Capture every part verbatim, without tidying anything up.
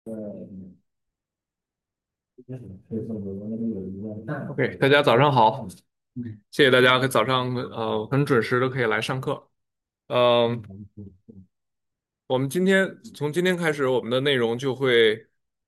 OK，大家早上好，谢谢大家早上呃很准时的可以来上课。嗯、我们今天从今天开始，我们的内容就会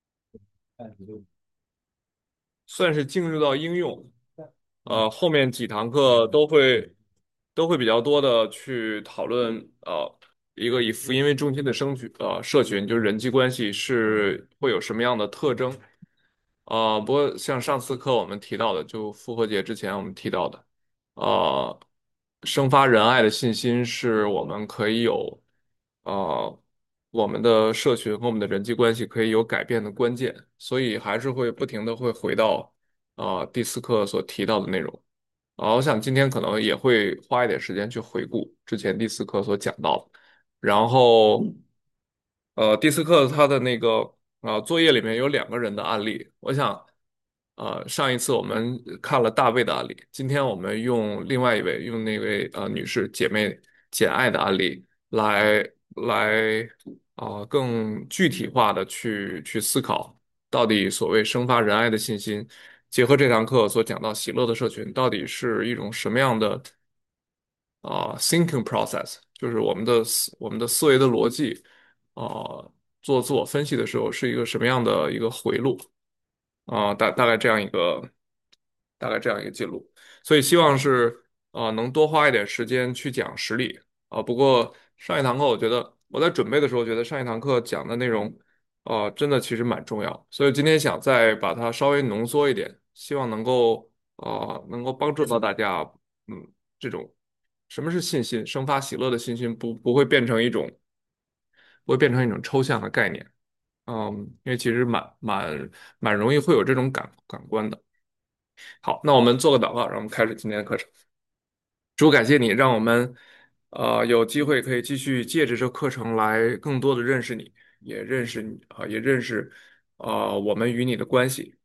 算是进入到应用。呃，后面几堂课都会都会比较多的去讨论呃一个以福音为中心的生群呃社群，就是人际关系是会有什么样的特征。呃，不过像上次课我们提到的，就复活节之前我们提到的，呃，生发仁爱的信心是我们可以有，呃，我们的社群和我们的人际关系可以有改变的关键，所以还是会不停的会回到，呃，第四课所提到的内容。啊，我想今天可能也会花一点时间去回顾之前第四课所讲到的，然后。呃，第四课它的那个呃作业里面有两个人的案例，我想，呃，上一次我们看了大卫的案例，今天我们用另外一位用那位呃女士姐妹简爱的案例来来啊、呃更具体化的去去思考，到底所谓生发仁爱的信心，结合这堂课所讲到喜乐的社群，到底是一种什么样的？啊、thinking process，就是我们的思我们的思维的逻辑啊、做自我分析的时候是一个什么样的一个回路啊、大大概这样一个大概这样一个记录，所以希望是啊、能多花一点时间去讲实例啊、不过上一堂课我觉得我在准备的时候觉得上一堂课讲的内容啊、真的其实蛮重要，所以今天想再把它稍微浓缩一点，希望能够啊、能够帮助到大家。嗯，这种什么是信心？生发喜乐的信心不不会变成一种，不会变成一种抽象的概念。嗯，因为其实蛮蛮蛮容易会有这种感感官的。好，那我们做个祷告，让我们开始今天的课程。主，感谢你，让我们呃有机会可以继续借着这课程来更多的认识你，也认识你啊、也认识啊、我们与你的关系。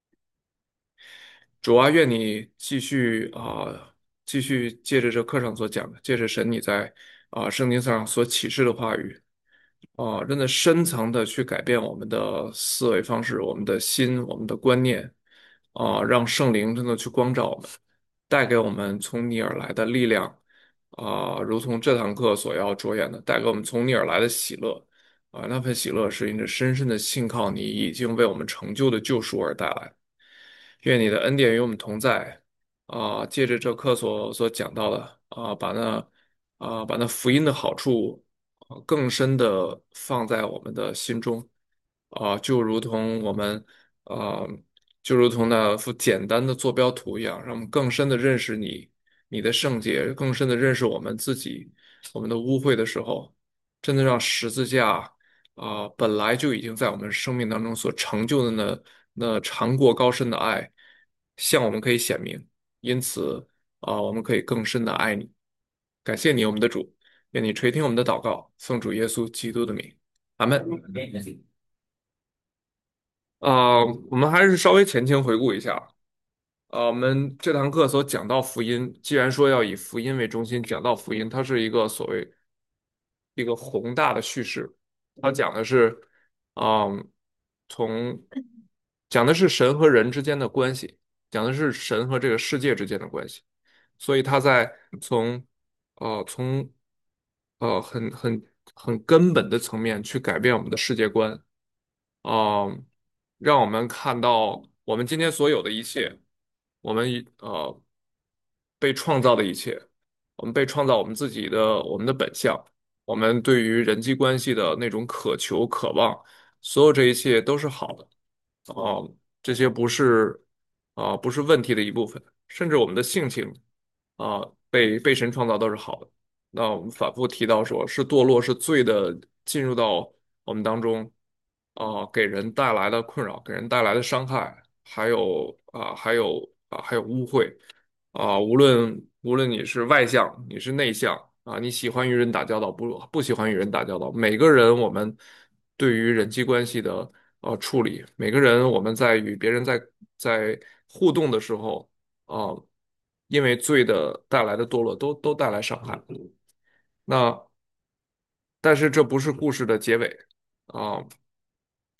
主啊，愿你继续啊、继续借着这课上所讲的，借着神你在啊、圣经上所启示的话语，啊、真的深层的去改变我们的思维方式、我们的心、我们的观念，啊、让圣灵真的去光照我们，带给我们从你而来的力量，啊、如同这堂课所要着眼的，带给我们从你而来的喜乐，啊、那份喜乐是因着深深的信靠你已经为我们成就的救赎而带来。愿你的恩典与我们同在，啊、借着这课所所讲到的，啊、把那啊、把那福音的好处，啊更深的放在我们的心中，啊、就如同我们，啊、就如同那幅简单的坐标图一样，让我们更深的认识你，你的圣洁，更深的认识我们自己，我们的污秽的时候，真的让十字架。啊、本来就已经在我们生命当中所成就的那那长过高深的爱，向我们可以显明。因此啊、我们可以更深的爱你。感谢你，我们的主，愿你垂听我们的祷告，奉主耶稣基督的名，阿门。啊、我们还是稍微前情回顾一下。呃，我们这堂课所讲到福音，既然说要以福音为中心讲到福音，它是一个所谓一个宏大的叙事，它讲的是，嗯，从讲的是神和人之间的关系，讲的是神和这个世界之间的关系，所以他在从呃从呃很很很根本的层面去改变我们的世界观，啊、让我们看到我们今天所有的一切。我们以呃被创造的一切，我们被创造我们自己的我们的本相，我们对于人际关系的那种渴求、渴望，所有这一切都是好的。啊、这些不是啊、不是问题的一部分，甚至我们的性情啊、被被神创造都是好的。那我们反复提到说，是堕落，是罪的进入到我们当中，啊、给人带来的困扰，给人带来的伤害，还有啊、还有啊、还有污秽啊、无论无论你是外向，你是内向啊、你喜欢与人打交道，不不喜欢与人打交道，每个人我们对于人际关系的呃处理，每个人我们在与别人在在互动的时候，啊、因为罪的带来的堕落都都带来伤害。那但是这不是故事的结尾啊、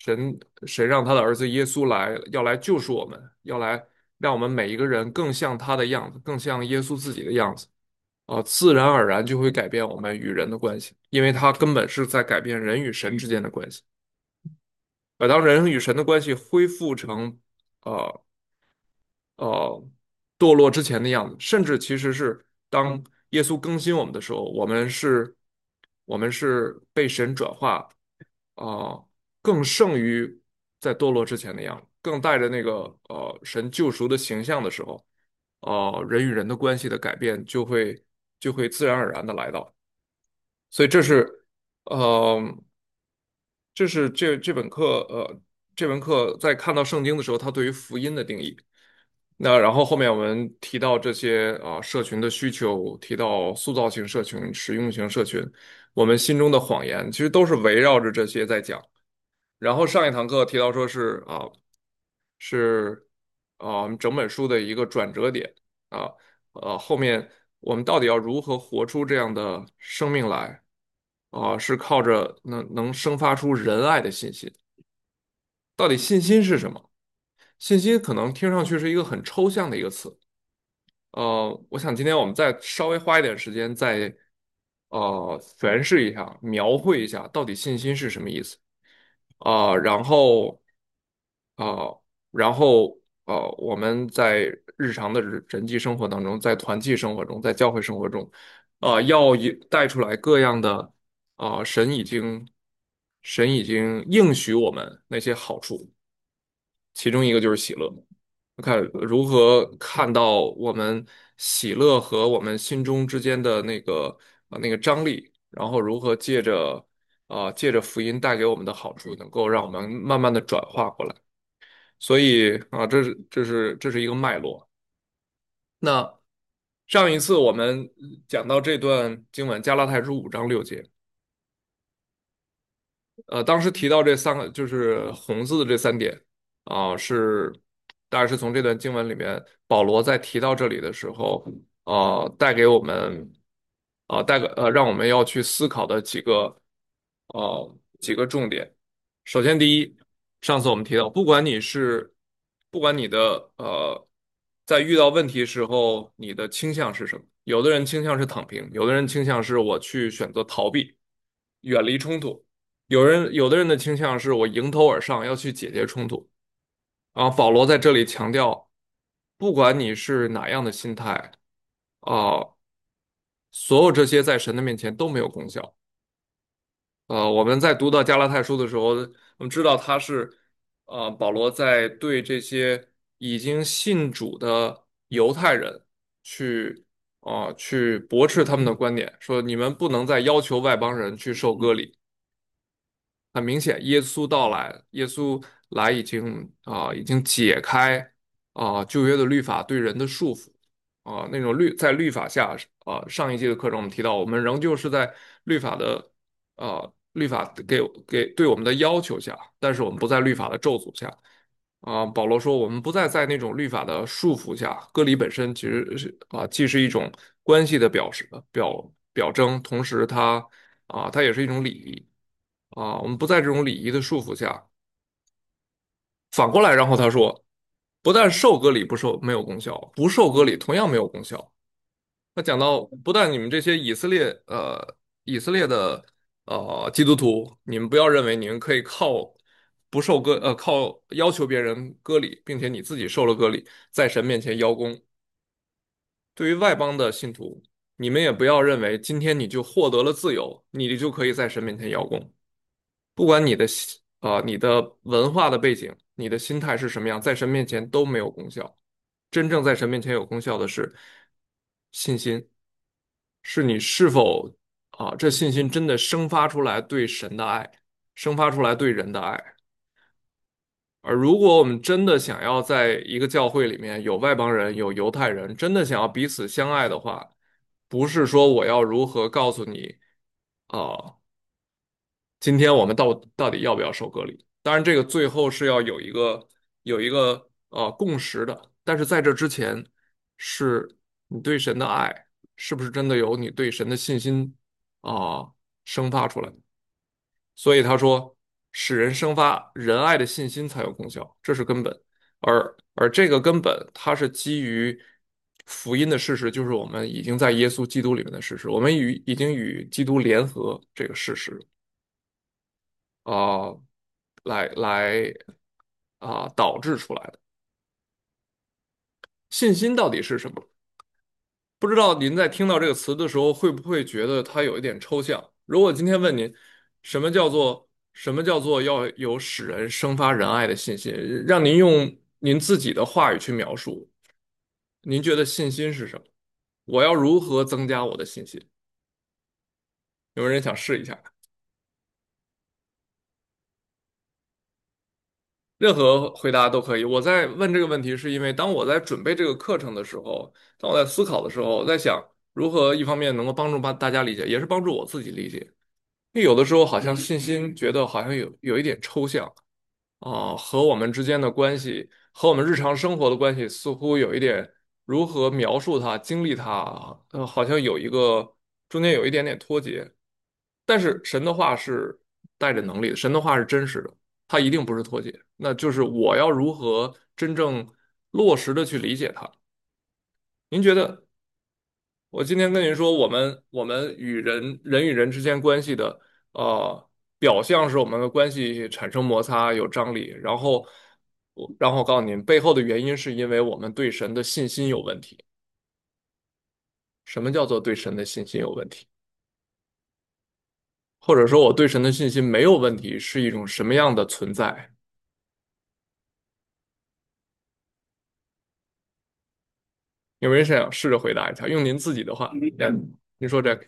神神让他的儿子耶稣来，要来救赎我们，要来让我们每一个人更像他的样子，更像耶稣自己的样子。啊，自然而然就会改变我们与人的关系，因为他根本是在改变人与神之间的关系。而当人与神的关系恢复成呃呃堕落之前的样子，甚至其实是当耶稣更新我们的时候，我们是我们是被神转化啊、呃更胜于在堕落之前的样子，更带着那个呃神救赎的形象的时候，呃人与人的关系的改变就会就会自然而然的来到。所以这是呃这是这这本课呃这门课在看到圣经的时候，它对于福音的定义。那然后后面我们提到这些啊、社群的需求，提到塑造型社群、实用型社群，我们心中的谎言，其实都是围绕着这些在讲。然后上一堂课提到说是啊、是啊、我们整本书的一个转折点啊呃后面我们到底要如何活出这样的生命来啊、是靠着能能生发出仁爱的信心。到底信心是什么？信心可能听上去是一个很抽象的一个词。呃，我想今天我们再稍微花一点时间再呃诠释一下、描绘一下到底信心是什么意思啊、然后啊、然后呃，我们在日常的人人际生活当中，在团契生活中，在教会生活中，啊、要以带出来各样的啊、神已经神已经应许我们那些好处。其中一个就是喜乐。看如何看到我们喜乐和我们心中之间的那个啊那个张力，然后如何借着啊借着福音带给我们的好处，能够让我们慢慢的转化过来。所以啊，这是这是这是一个脉络。那上一次我们讲到这段经文，加拉太书五章六节，呃，当时提到这三个就是红字的这三点啊，是大概是从这段经文里面，保罗在提到这里的时候，啊，带给我们啊，带个呃，让我们要去思考的几个呃几个重点。首先，第一，上次我们提到，不管你是不管你的呃，在遇到问题时候，你的倾向是什么？有的人倾向是躺平，有的人倾向是我去选择逃避，远离冲突。有人有的人的倾向是我迎头而上，要去解决冲突。啊，保罗在这里强调，不管你是哪样的心态，啊，所有这些在神的面前都没有功效。呃，我们在读到加拉太书的时候，我们知道他是，呃，保罗在对这些已经信主的犹太人去，啊、去驳斥他们的观点，说你们不能再要求外邦人去受割礼。很明显，耶稣到来，耶稣来已经啊、已经解开啊、旧约的律法对人的束缚啊、那种律在律法下啊、上一季的课程我们提到，我们仍旧是在律法的啊、律法给给对我们的要求下，但是我们不在律法的咒诅下啊、保罗说，我们不再在那种律法的束缚下，割礼本身其实是啊、既是一种关系的表示表表征，同时它啊、它也是一种礼仪。啊，我们不在这种礼仪的束缚下。反过来，然后他说，不但受割礼不受没有功效，不受割礼同样没有功效。他讲到，不但你们这些以色列呃以色列的呃基督徒，你们不要认为你们可以靠不受割呃靠要求别人割礼，并且你自己受了割礼，在神面前邀功。对于外邦的信徒，你们也不要认为今天你就获得了自由，你就可以在神面前邀功。不管你的心啊、你的文化的背景，你的心态是什么样，在神面前都没有功效。真正在神面前有功效的是信心，是你是否啊、这信心真的生发出来对神的爱，生发出来对人的爱。而如果我们真的想要在一个教会里面有外邦人，有犹太人，真的想要彼此相爱的话，不是说我要如何告诉你啊、今天我们到到底要不要受割礼？当然，这个最后是要有一个有一个呃共识的。但是在这之前，是你对神的爱是不是真的有你对神的信心啊、生发出来？所以他说。 使人生发仁爱的信心才有功效，这是根本。而而这个根本，它是基于福音的事实，就是我们已经在耶稣基督里面的事实，我们与已经与基督联合这个事实啊、来来啊、导致出来的。信心到底是什么？不知道您在听到这个词的时候，会不会觉得它有一点抽象？如果今天问您，什么叫做什么叫做要有使人生发仁爱的信心，让您用您自己的话语去描述，您觉得信心是什么？我要如何增加我的信心？有没有人想试一下？任何回答都可以。我在问这个问题，是因为当我在准备这个课程的时候，当我在思考的时候，我在想如何一方面能够帮助把大家理解，也是帮助我自己理解。因为有的时候好像信心觉得好像有有一点抽象啊，和我们之间的关系，和我们日常生活的关系，似乎有一点如何描述它、经历它，呃，好像有一个中间有一点点脱节。但是神的话是带着能力的，神的话是真实的，它一定不是脱节。那就是我要如何真正落实的去理解它？您觉得？我今天跟您说，我们我们与人人与人之间关系的，呃，表象是我们的关系产生摩擦，有张力，然后，我然后告诉您，背后的原因是因为我们对神的信心有问题。什么叫做对神的信心有问题？或者说我对神的信心没有问题，是一种什么样的存在？有没有人想试着回答一下？用您自己的话，嗯，您说这个，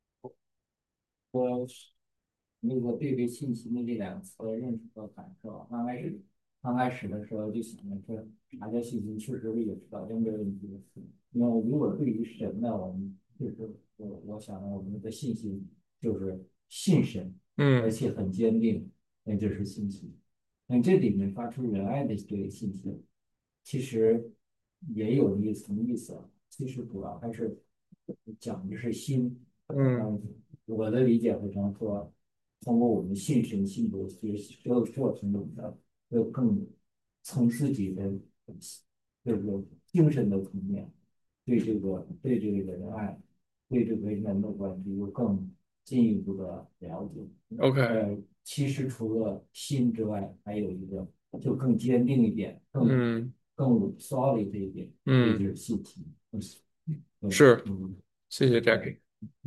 我那个对这信息的这两个词的认识和感受，刚开始刚开始的时候就想着说，啥叫信心，确实是也知道这没有问题的事。因为如果对于神呢，我们就是我我想我们的信心就是信神，而嗯且很坚定，那就是信心。那这里面发出仁爱的这个信息，其实也有一层意思啊。其实主要还是讲的是心。 嗯嗯，我的理解会这样说：通过我们信神信主学习这个过程中的，有更层次级的，这个精神的层面，对这个对这个仁爱，对这个人的关系有更进一步的了解。 ，OK， 呃，其实除了心之外，还有一个就更坚定一点，更嗯更 solid 一点，这就嗯， 是信心。嗯是， 嗯， 谢谢 Jackie。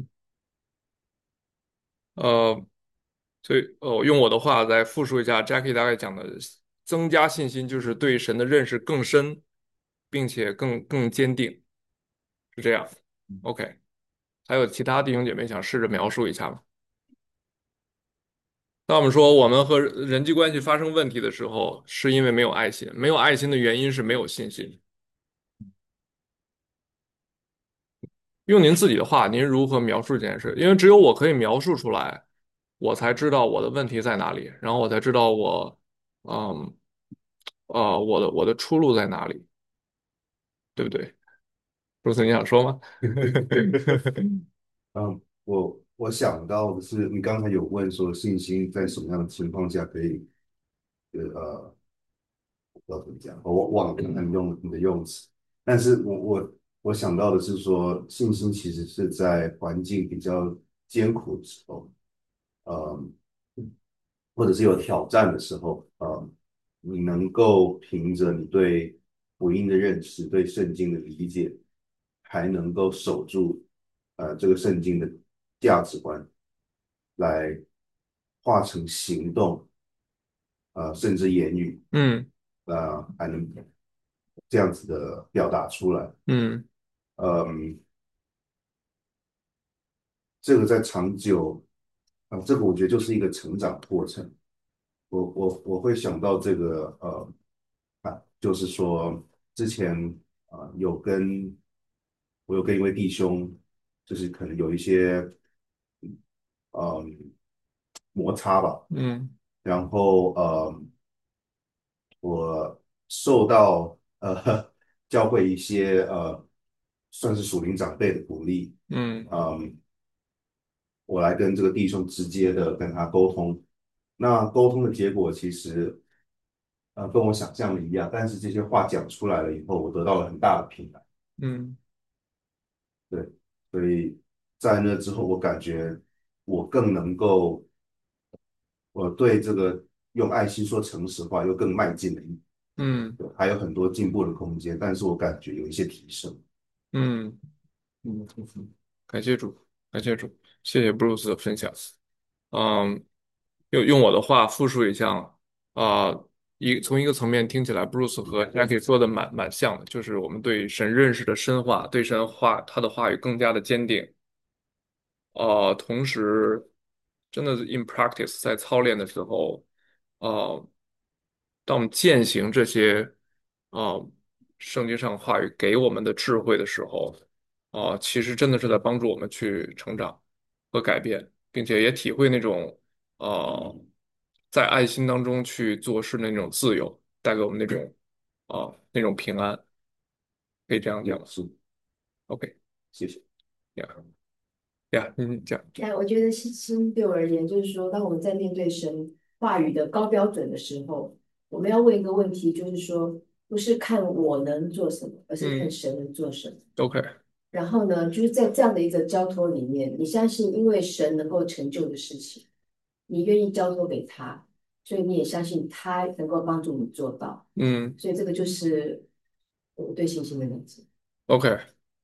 呃，所以，哦，用我的话再复述一下 Jackie 大概讲的，增加信心就是对神的认识更深，并且更更坚定，是这样。OK，还有其他弟兄姐妹想试着描述一下吗？当我们说我们和人际关系发生问题的时候，是因为没有爱心，没有爱心的原因是没有信心。用您自己的话，您如何描述这件事？因为只有我可以描述出来，我才知道我的问题在哪里，然后我才知道我，嗯，呃，我的我的出路在哪里，对不对？如此你想说吗？ 嗯，我我想到的是，你刚才有问说信心在什么样的情况下可以，呃，呃不知道怎么讲，我忘了你用你的用词，但是我我我想到的是说，信心其实是在环境比较艰苦的时候，呃，或者是有挑战的时候，呃，你能够凭着你对福音的认识、对圣经的理解，还能够守住呃这个圣经的价值观，来化成行动，呃，甚至言语， 嗯呃，还能这样子的表达出来。 嗯嗯，这个在长久，啊、这个我觉得就是一个成长过程。我我我会想到这个，呃，啊，就是说之前啊、呃有跟我有跟一位弟兄，就是可能有一些嗯摩擦吧， 嗯然后呃我受到呃教会一些呃算是属灵长辈的鼓励， 嗯嗯，我来跟这个弟兄直接的跟他沟通， 那沟通的结果其实呃跟我想象的一样，但是这些话讲出来了以后，我得到了很大的平安。 嗯对，所以在那之后，我感觉我更能够，我对这个用爱心说诚实话又更迈进了一步， 嗯对，还有很多进步的空间，但是我感觉有一些提升。 嗯，感谢主，感谢主，谢谢布鲁斯的分享。嗯，用用我的话复述一下啊、一从一个层面听起来，Bruce 和 Jackie 说的蛮蛮像的，就是我们对神认识的深化，对神话他的话语更加的坚定。呃，同时，真的是 in practice 在操练的时候，呃，当我们践行这些呃圣经上话语给我们的智慧的时候，啊、其实真的是在帮助我们去成长和改变，并且也体会那种呃在爱心当中去做事的那种自由，带给我们那种啊、那种平安，可以这样讲吗也是， ？OK， 谢谢。 呀呀，嗯，讲， 哎，我觉得信心对我而言，就是说，当我们在面对神话语的高标准的时候，我们要问一个问题，就是说，不是看我能做什么，而是看嗯神能做什么。 ，OK， 然后呢，就是在这样的一个交托里面，你相信，因为神能够成就的事情，你愿意交托给他，所以你也相信他能够帮助你做到。 嗯所以这个就是我对信心的认知。 ，OK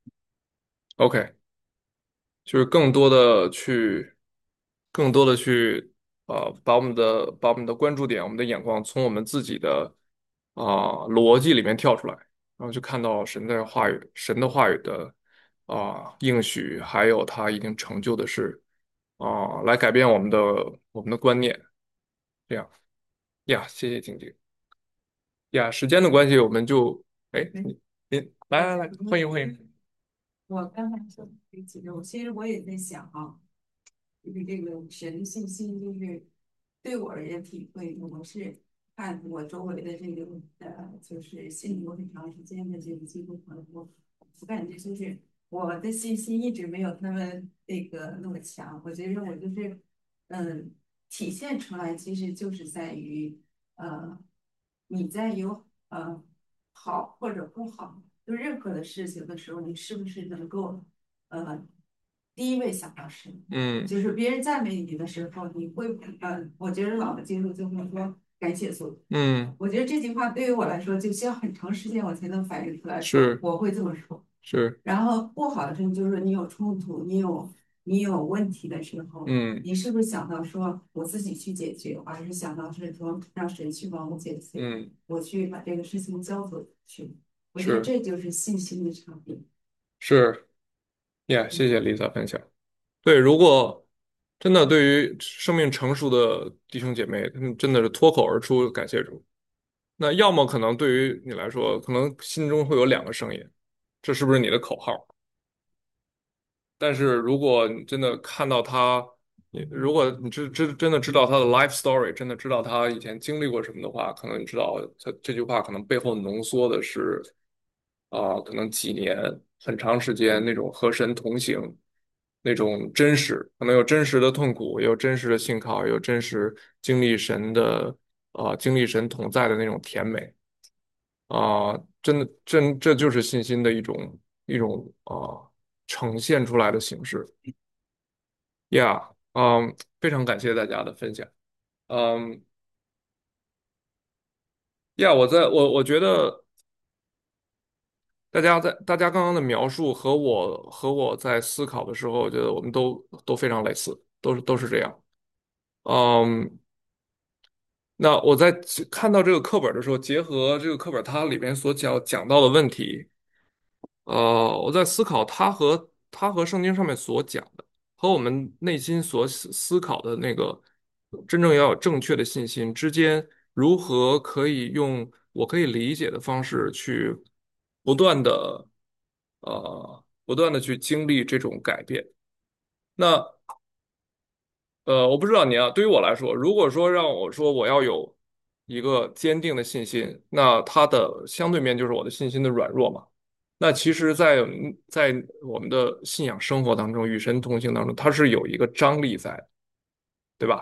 OK。就是更多的去，更多的去，呃，把我们的把我们的关注点、我们的眼光从我们自己的啊、逻辑里面跳出来，然后去看到神的话语、神的话语的啊、应许，还有他已经成就的事啊、来改变我们的我们的观念。这样呀，谢谢静静呀。时间的关系，我们就哎，你你来来来，欢迎欢迎。 我刚才说这几个，我其实我也在想啊，就是这个神的信心，就是对我而言体会，我是看我周围的这个呃，就是信主很长时间的这个基督朋友，我感觉就是我的信心一直没有他们那个那么强。我觉得我就是嗯，体现出来其实就是在于呃，你在有呃好或者不好。就任何的事情的时候，你是不是能够，呃，第一位想到神？ 嗯就是别人赞美你的时候，你会，呃，我觉得老的经历就会说感谢主。 嗯， 我觉得这句话对于我来说，就需要很长时间我才能反应出来， 是我会这么说。 是， 然后不好的时候就是说你有冲突，你有你有问题的时候， 嗯你是不是想到说我自己去解决，而是想到是说让神去帮我解决， 嗯我去把这个事情交给去。我觉得是。 这就是信心的差别。 是呀，谢谢 Lisa 分享。对，如果真的对于生命成熟的弟兄姐妹，他们真的是脱口而出感谢主，那要么可能对于你来说，可能心中会有两个声音，这是不是你的口号？但是如果你真的看到他，你如果你知知真的知道他的 life story，真的知道他以前经历过什么的话，可能你知道他这句话可能背后浓缩的是啊、可能几年很长时间那种和神同行，那种真实，可能有真实的痛苦，也有真实的信靠，也有真实经历神的啊、经历神同在的那种甜美。啊、真的，真这就是信心的一种一种啊、呈现出来的形式。呀，嗯，非常感谢大家的分享。嗯，呀，我在我我觉得大家在大家刚刚的描述和我和我在思考的时候，我觉得我们都都非常类似，都是都是这样。嗯，那我在看到这个课本的时候，结合这个课本它里面所讲讲到的问题。呃，我在思考他和他和圣经上面所讲的，和我们内心所思思考的那个真正要有正确的信心之间，如何可以用我可以理解的方式去不断的呃不断的去经历这种改变。那呃，我不知道你啊，对于我来说，如果说让我说我要有一个坚定的信心，那它的相对面就是我的信心的软弱嘛。那其实在，在我们的信仰生活当中，与神同行当中，它是有一个张力在的，对吧？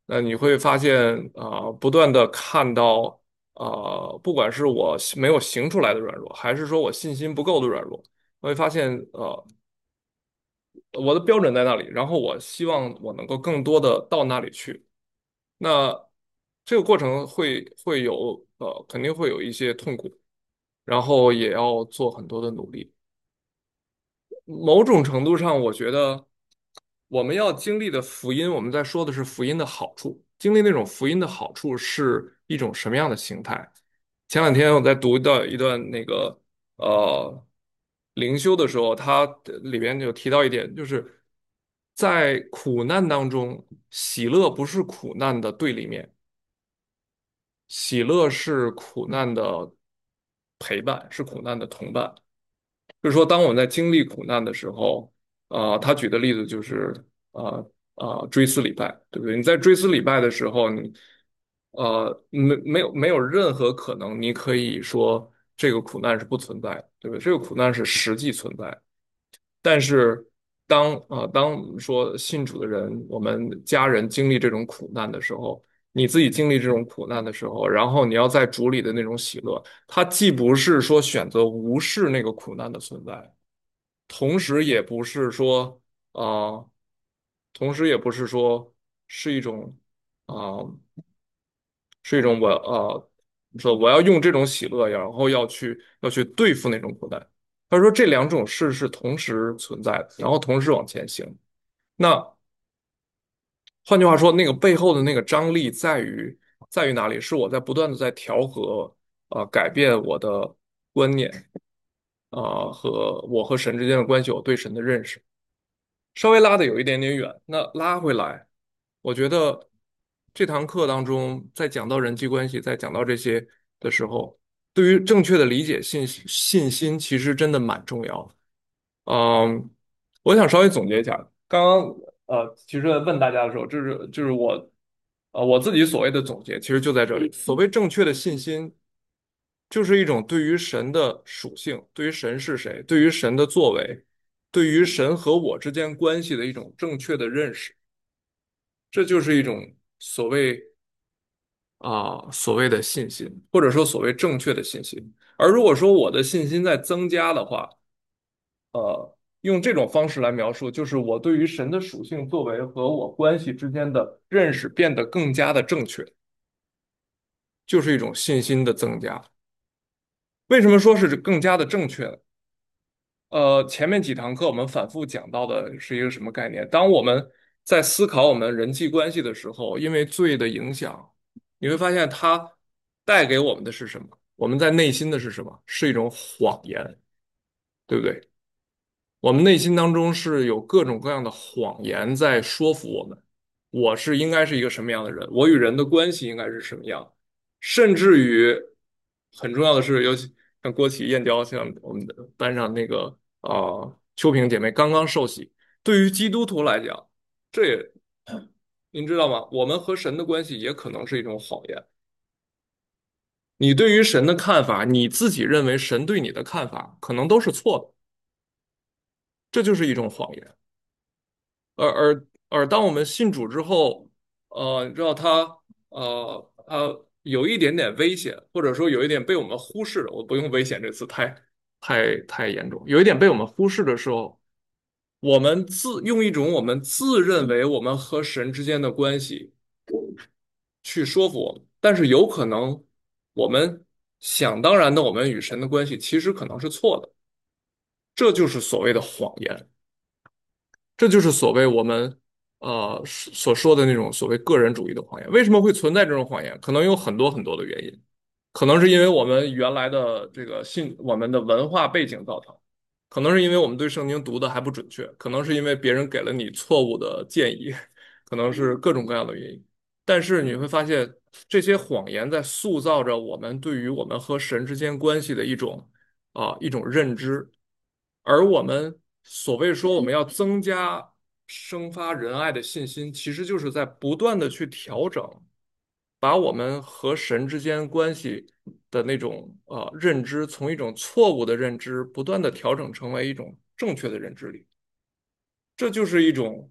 那你会发现啊、不断的看到啊、不管是我没有行出来的软弱，还是说我信心不够的软弱，我会发现呃，我的标准在那里，然后我希望我能够更多的到那里去。那这个过程会会有呃，肯定会有一些痛苦，然后也要做很多的努力。某种程度上，我觉得我们要经历的福音，我们在说的是福音的好处。经历那种福音的好处是一种什么样的形态？前两天我在读到一段那个呃灵修的时候，它里边有提到一点，就是在苦难当中，喜乐不是苦难的对立面，喜乐是苦难的陪伴，是苦难的同伴。就是说，当我们在经历苦难的时候，啊、他举的例子就是啊啊、追思礼拜，对不对？你在追思礼拜的时候，你呃没没有没有任何可能，你可以说这个苦难是不存在的，对不对？这个苦难是实际存在的。但是当啊、当说信主的人，我们家人经历这种苦难的时候，你自己经历这种苦难的时候，然后你要在主里的那种喜乐，它既不是说选择无视那个苦难的存在。同时也不是说啊、呃同时也不是说是一种啊、呃是一种我呃说我要用这种喜乐，然后要去要去对付那种苦难。他说这两种事是同时存在的，然后同时往前行。那换句话说，那个背后的那个张力在于在于哪里？是我在不断的在调和啊、呃改变我的观念啊、呃和我和神之间的关系，我对神的认识。稍微拉的有一点点远，那拉回来，我觉得这堂课当中，在讲到人际关系，在讲到这些的时候，对于正确的理解信信心，其实真的蛮重要的。嗯，我想稍微总结一下，刚刚呃，其实问大家的时候，就是就是我呃我自己所谓的总结，其实就在这里。所谓正确的信心，就是一种对于神的属性，对于神是谁，对于神的作为，对于神和我之间关系的一种正确的认识，这就是一种所谓啊、所谓的信心，或者说所谓正确的信心。而如果说我的信心在增加的话，呃，用这种方式来描述，就是我对于神的属性、作为和我关系之间的认识变得更加的正确，就是一种信心的增加。为什么说是更加的正确呢？呃，前面几堂课我们反复讲到的是一个什么概念？当我们在思考我们人际关系的时候，因为罪的影响，你会发现它带给我们的是什么？我们在内心的是什么？是一种谎言，对不对？我们内心当中是有各种各样的谎言在说服我们，我是应该是一个什么样的人，我与人的关系应该是什么样，甚至于很重要的是，尤其像郭启、燕娇，像我们的班上那个啊、呃秋萍姐妹刚刚受洗，对于基督徒来讲，这也您知道吗？我们和神的关系也可能是一种谎言。你对于神的看法，你自己认为神对你的看法，可能都是错的，这就是一种谎言。而而而当我们信主之后，呃，你知道他呃他有一点点危险，或者说有一点被我们忽视了。我不用危险这个词太太太严重，有一点被我们忽视的时候，我们自用一种我们自认为我们和神之间的关系去说服我们，但是有可能我们想当然的我们与神的关系其实可能是错的，这就是所谓的谎言。这就是所谓我们呃所说的那种所谓个人主义的谎言。为什么会存在这种谎言？可能有很多很多的原因，可能是因为我们原来的这个信，我们的文化背景造成，可能是因为我们对圣经读的还不准确，可能是因为别人给了你错误的建议，可能是各种各样的原因。但是你会发现，这些谎言在塑造着我们对于我们和神之间关系的一种啊、一种认知。而我们所谓说我们要增加生发仁爱的信心，其实就是在不断的去调整，把我们和神之间关系的那种呃认知，从一种错误的认知，不断的调整成为一种正确的认知里。这就是一种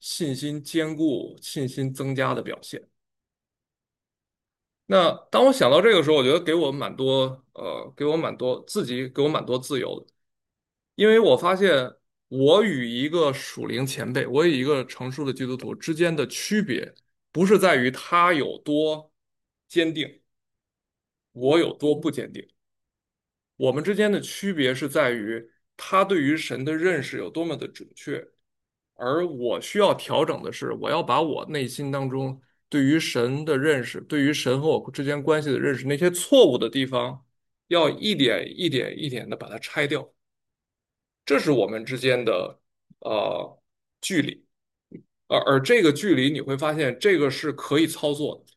信心坚固、信心增加的表现。那当我想到这个时候，我觉得给我蛮多，呃，给我蛮多自己给我蛮多自由的，因为我发现我与一个属灵前辈，我与一个成熟的基督徒之间的区别，不是在于他有多坚定，我有多不坚定，我们之间的区别是在于他对于神的认识有多么的准确，而我需要调整的是，我要把我内心当中对于神的认识，对于神和我之间关系的认识，那些错误的地方，要一点一点一点的把它拆掉。这是我们之间的呃距离，而而这个距离你会发现，这个是可以操作的。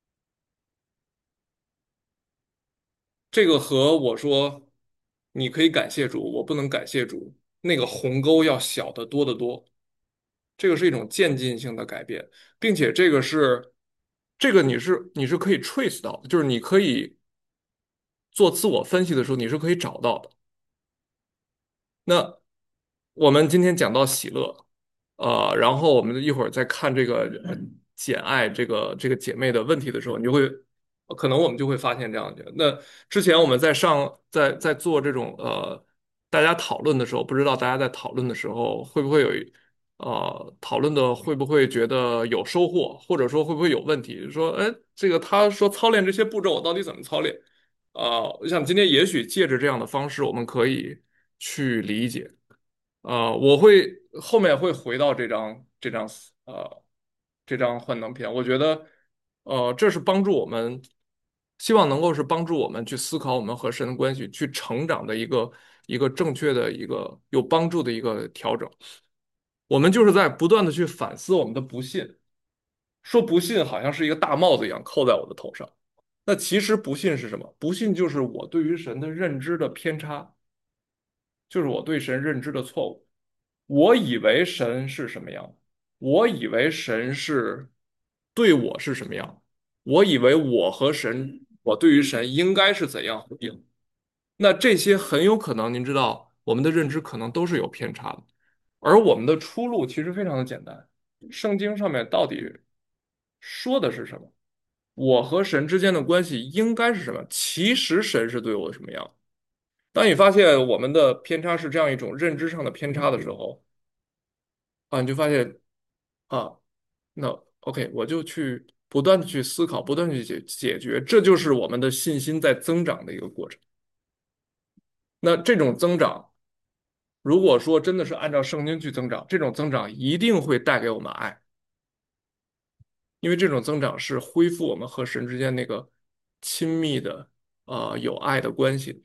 这个和我说你可以感谢主，我不能感谢主，那个鸿沟要小得多得多。这个是一种渐进性的改变，并且这个是这个你是你是可以 trace 到的，就是你可以做自我分析的时候，你是可以找到的。那我们今天讲到喜乐，呃，然后我们一会儿再看这个呃简爱这个这个姐妹的问题的时候，你就会可能我们就会发现这样的。那之前我们在上在在做这种呃大家讨论的时候，不知道大家在讨论的时候会不会有呃讨论的会不会觉得有收获，或者说会不会有问题？说哎，这个他说操练这些步骤，我到底怎么操练？啊、我想今天也许借着这样的方式，我们可以去理解。呃，我会后面会回到这张这张呃这张幻灯片，我觉得呃这是帮助我们，希望能够是帮助我们去思考我们和神的关系，去成长的一个一个正确的一个有帮助的一个调整。我们就是在不断的去反思我们的不信，说不信好像是一个大帽子一样扣在我的头上。那其实不信是什么？不信就是我对于神的认知的偏差，就是我对神认知的错误。我以为神是什么样，我以为神是对我是什么样，我以为我和神，我对于神应该是怎样回应。那这些很有可能，您知道，我们的认知可能都是有偏差的，而我们的出路其实非常的简单。圣经上面到底说的是什么？我和神之间的关系应该是什么？其实神是对我什么样？当你发现我们的偏差是这样一种认知上的偏差的时候，啊，你就发现啊，那 OK，我就去不断的去思考，不断的去解解决，这就是我们的信心在增长的一个过程。那这种增长，如果说真的是按照圣经去增长，这种增长一定会带给我们爱，因为这种增长是恢复我们和神之间那个亲密的啊、呃有爱的关系。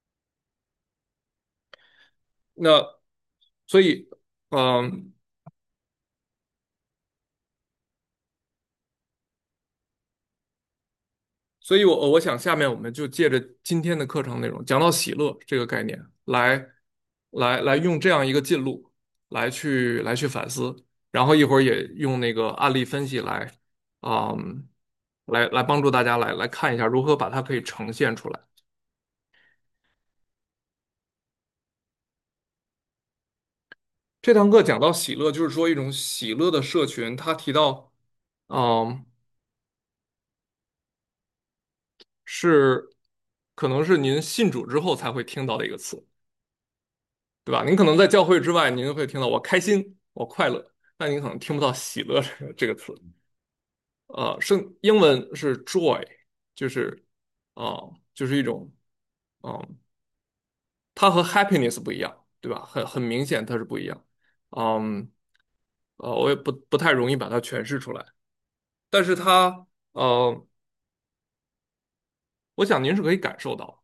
那所以，嗯。所以我，我想下面我们就借着今天的课程内容，讲到喜乐这个概念，来来来用这样一个进路来去来去反思，然后一会儿也用那个案例分析来，嗯，来来帮助大家来来看一下如何把它可以呈现出来。这堂课讲到喜乐，就是说一种喜乐的社群，他提到，嗯，是可能是您信主之后才会听到的一个词。对吧？您可能在教会之外，您会听到我开心，我快乐，但您可能听不到喜乐这个这个词。呃，生英文是 joy，就是啊、呃就是一种，嗯、它和 happiness 不一样，对吧？很很明显它是不一样。嗯，呃，我也不不太容易把它诠释出来，但是它，呃，我想您是可以感受到，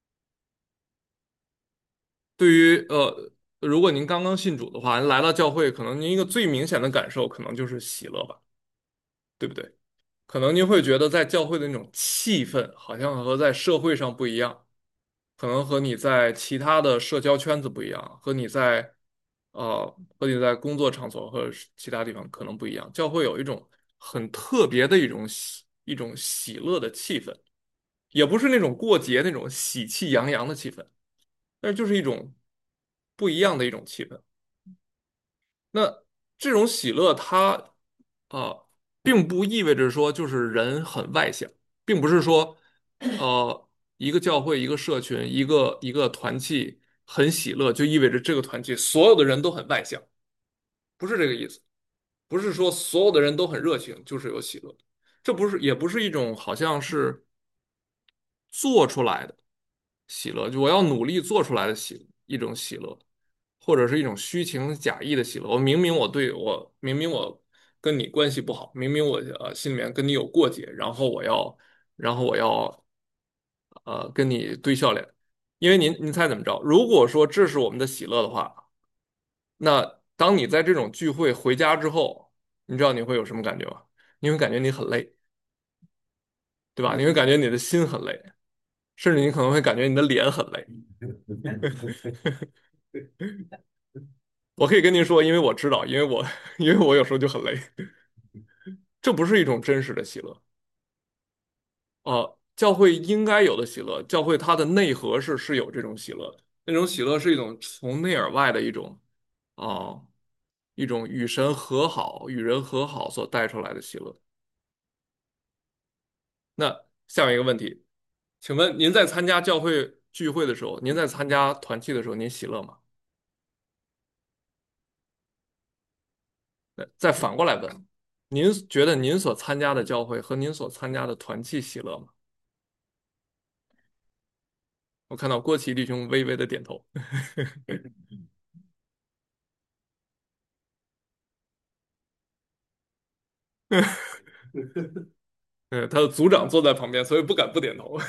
对于呃，如果您刚刚信主的话，来到教会，可能您一个最明显的感受可能就是喜乐吧，对不对？可能您会觉得在教会的那种气氛好像和在社会上不一样，可能和你在其他的社交圈子不一样，和你在呃和你在工作场所和其他地方可能不一样。教会有一种很特别的一种喜一种喜乐的气氛，也不是那种过节那种喜气洋洋的气氛，但是就是一种不一样的一种气氛。那这种喜乐它呃，并不意味着说就是人很外向，并不是说呃一个教会、一个社群、一个一个团契很喜乐，就意味着这个团契所有的人都很外向，不是这个意思。不是说所有的人都很热情，就是有喜乐，这不是也不是一种好像是做出来的喜乐，就我要努力做出来的喜一种喜乐，或者是一种虚情假意的喜乐。我明明我对我明明我跟你关系不好，明明我呃心里面跟你有过节，然后我要然后我要呃跟你堆笑脸，因为您您猜怎么着？如果说这是我们的喜乐的话，那当你在这种聚会回家之后，你知道你会有什么感觉吗？你会感觉你很累，对吧？你会感觉你的心很累，甚至你可能会感觉你的脸很累。我可以跟您说，因为我知道，因为我因为我有时候就很累，这不是一种真实的喜乐。呃，教会应该有的喜乐，教会它的内核是是有这种喜乐的，那种喜乐是一种从内而外的一种啊、一种与神和好、与人和好所带出来的喜乐。那下面一个问题，请问您在参加教会聚会的时候，您在参加团契的时候，您喜乐吗？那再反过来问，您觉得您所参加的教会和您所参加的团契喜乐吗？我看到郭琦弟兄微微的点头。嗯，他的组长坐在旁边，所以不敢不点头。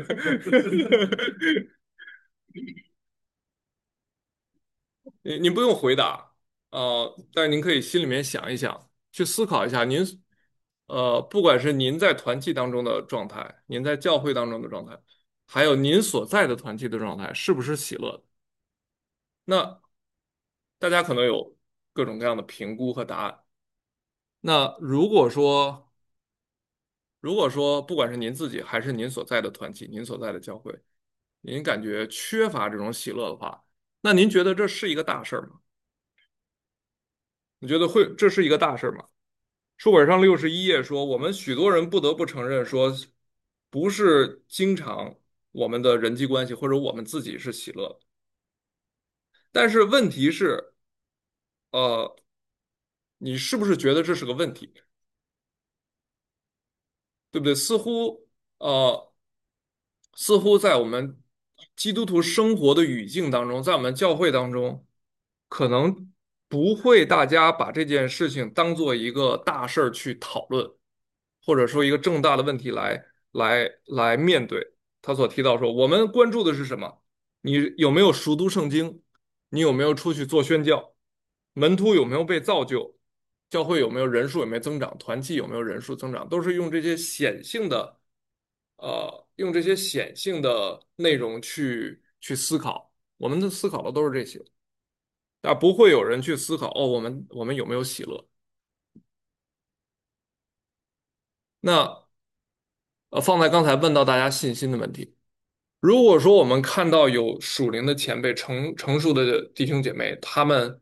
你你不用回答，呃，但是您可以心里面想一想，去思考一下您，呃，不管是您在团契当中的状态，您在教会当中的状态，还有您所在的团契的状态，是不是喜乐的？那大家可能有各种各样的评估和答案。那如果说，如果说不管是您自己还是您所在的团体，您所在的教会，您感觉缺乏这种喜乐的话，那您觉得这是一个大事儿吗？你觉得会这是一个大事儿吗？书本上六十一页说，我们许多人不得不承认说，不是经常我们的人际关系或者我们自己是喜乐的，但是问题是，呃，你是不是觉得这是个问题？对不对？似乎呃，似乎在我们基督徒生活的语境当中，在我们教会当中，可能不会大家把这件事情当做一个大事儿去讨论，或者说一个重大的问题来来来面对。他所提到说，我们关注的是什么？你有没有熟读圣经？你有没有出去做宣教？门徒有没有被造就？教会有没有人数有没有增长？团契有没有人数增长？都是用这些显性的，呃，用这些显性的内容去去思考。我们的思考的都是这些，但不会有人去思考哦，我们我们有没有喜乐？那呃，放在刚才问到大家信心的问题，如果说我们看到有属灵的前辈、成成熟的弟兄姐妹，他们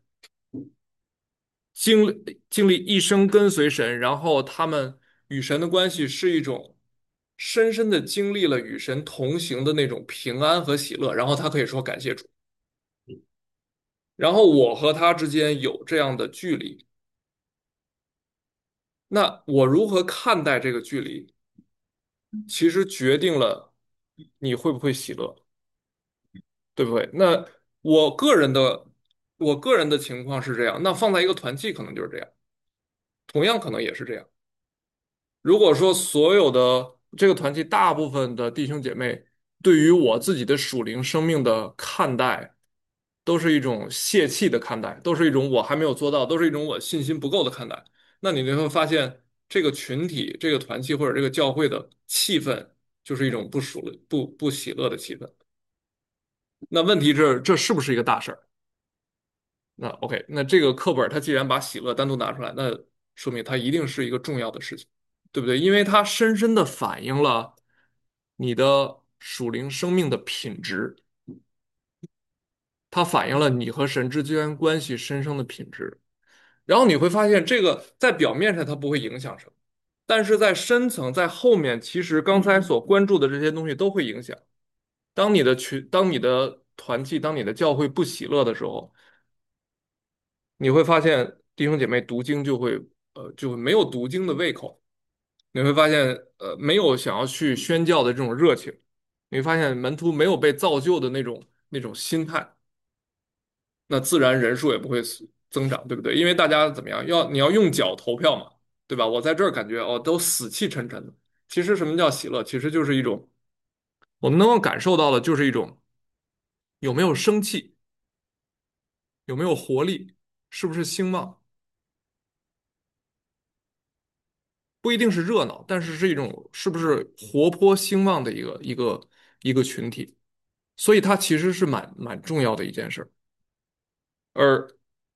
经历经历一生跟随神，然后他们与神的关系是一种深深的经历了与神同行的那种平安和喜乐，然后他可以说感谢主。然后我和他之间有这样的距离，那我如何看待这个距离，其实决定了你会不会喜乐，对不对？那我个人的我个人的情况是这样，那放在一个团契可能就是这样，同样可能也是这样。如果说所有的这个团体大部分的弟兄姐妹对于我自己的属灵生命的看待，都是一种泄气的看待，都是一种我还没有做到，都是一种我信心不够的看待，那你就会发现这个群体、这个团体或者这个教会的气氛就是一种不属的、不不喜乐的气氛。那问题是，这是不是一个大事儿？那 OK，那这个课本它既然把喜乐单独拿出来，那说明它一定是一个重要的事情。对不对？因为它深深的反映了你的属灵生命的品质，它反映了你和神之间关系深深的品质。 然后你会发现，这个在表面上它不会影响什么，但是在深层，在后面，其实刚才所关注的这些东西都会影响。当你的群，当你的团契，当你的教会不喜乐的时候，你会发现弟兄姐妹读经就会，呃，就没有读经的胃口。你会发现，呃，没有想要去宣教的这种热情。你会发现门徒没有被造就的那种那种心态。那自然人数也不会死增长，对不对？因为大家怎么样，要你要用脚投票嘛，对吧？我在这儿感觉哦，都死气沉沉的。其实什么叫喜乐？其实就是一种我们能够感受到的，就是一种有没有生气，有没有活力，是不是兴旺？不一定是热闹，但是是一种是不是活泼兴旺的一个一个一个群体。所以它其实是蛮蛮重要的一件事儿。而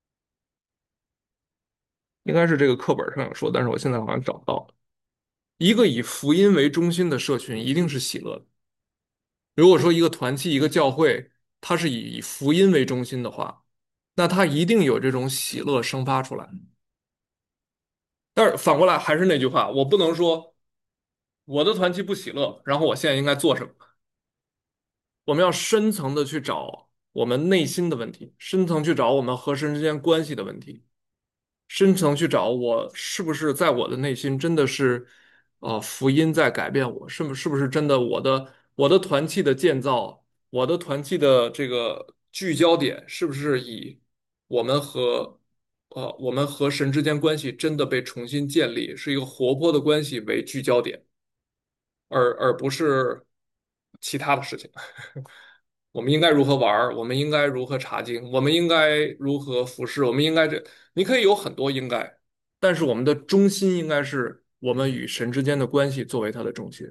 应该是这个课本上有说，但是我现在好像找不到了。一个以福音为中心的社群一定是喜乐的。如果说一个团契、一个教会，它是以以福音为中心的话，那它一定有这种喜乐生发出来。但是反过来还是那句话，我不能说我的团契不喜乐，然后我现在应该做什么？我们要深层的去找我们内心的问题，深层去找我们和神之间关系的问题。深层去找我是不是在我的内心真的是，呃，福音在改变我，是不是不是真的我的我的团契的建造，我的团契的这个聚焦点是不是以我们和呃我们和神之间关系真的被重新建立，是一个活泼的关系为聚焦点，而而不是其他的事情。我们应该如何玩儿？我们应该如何查经？我们应该如何服侍？我们应该这，你可以有很多应该，但是我们的中心应该是我们与神之间的关系作为它的中心。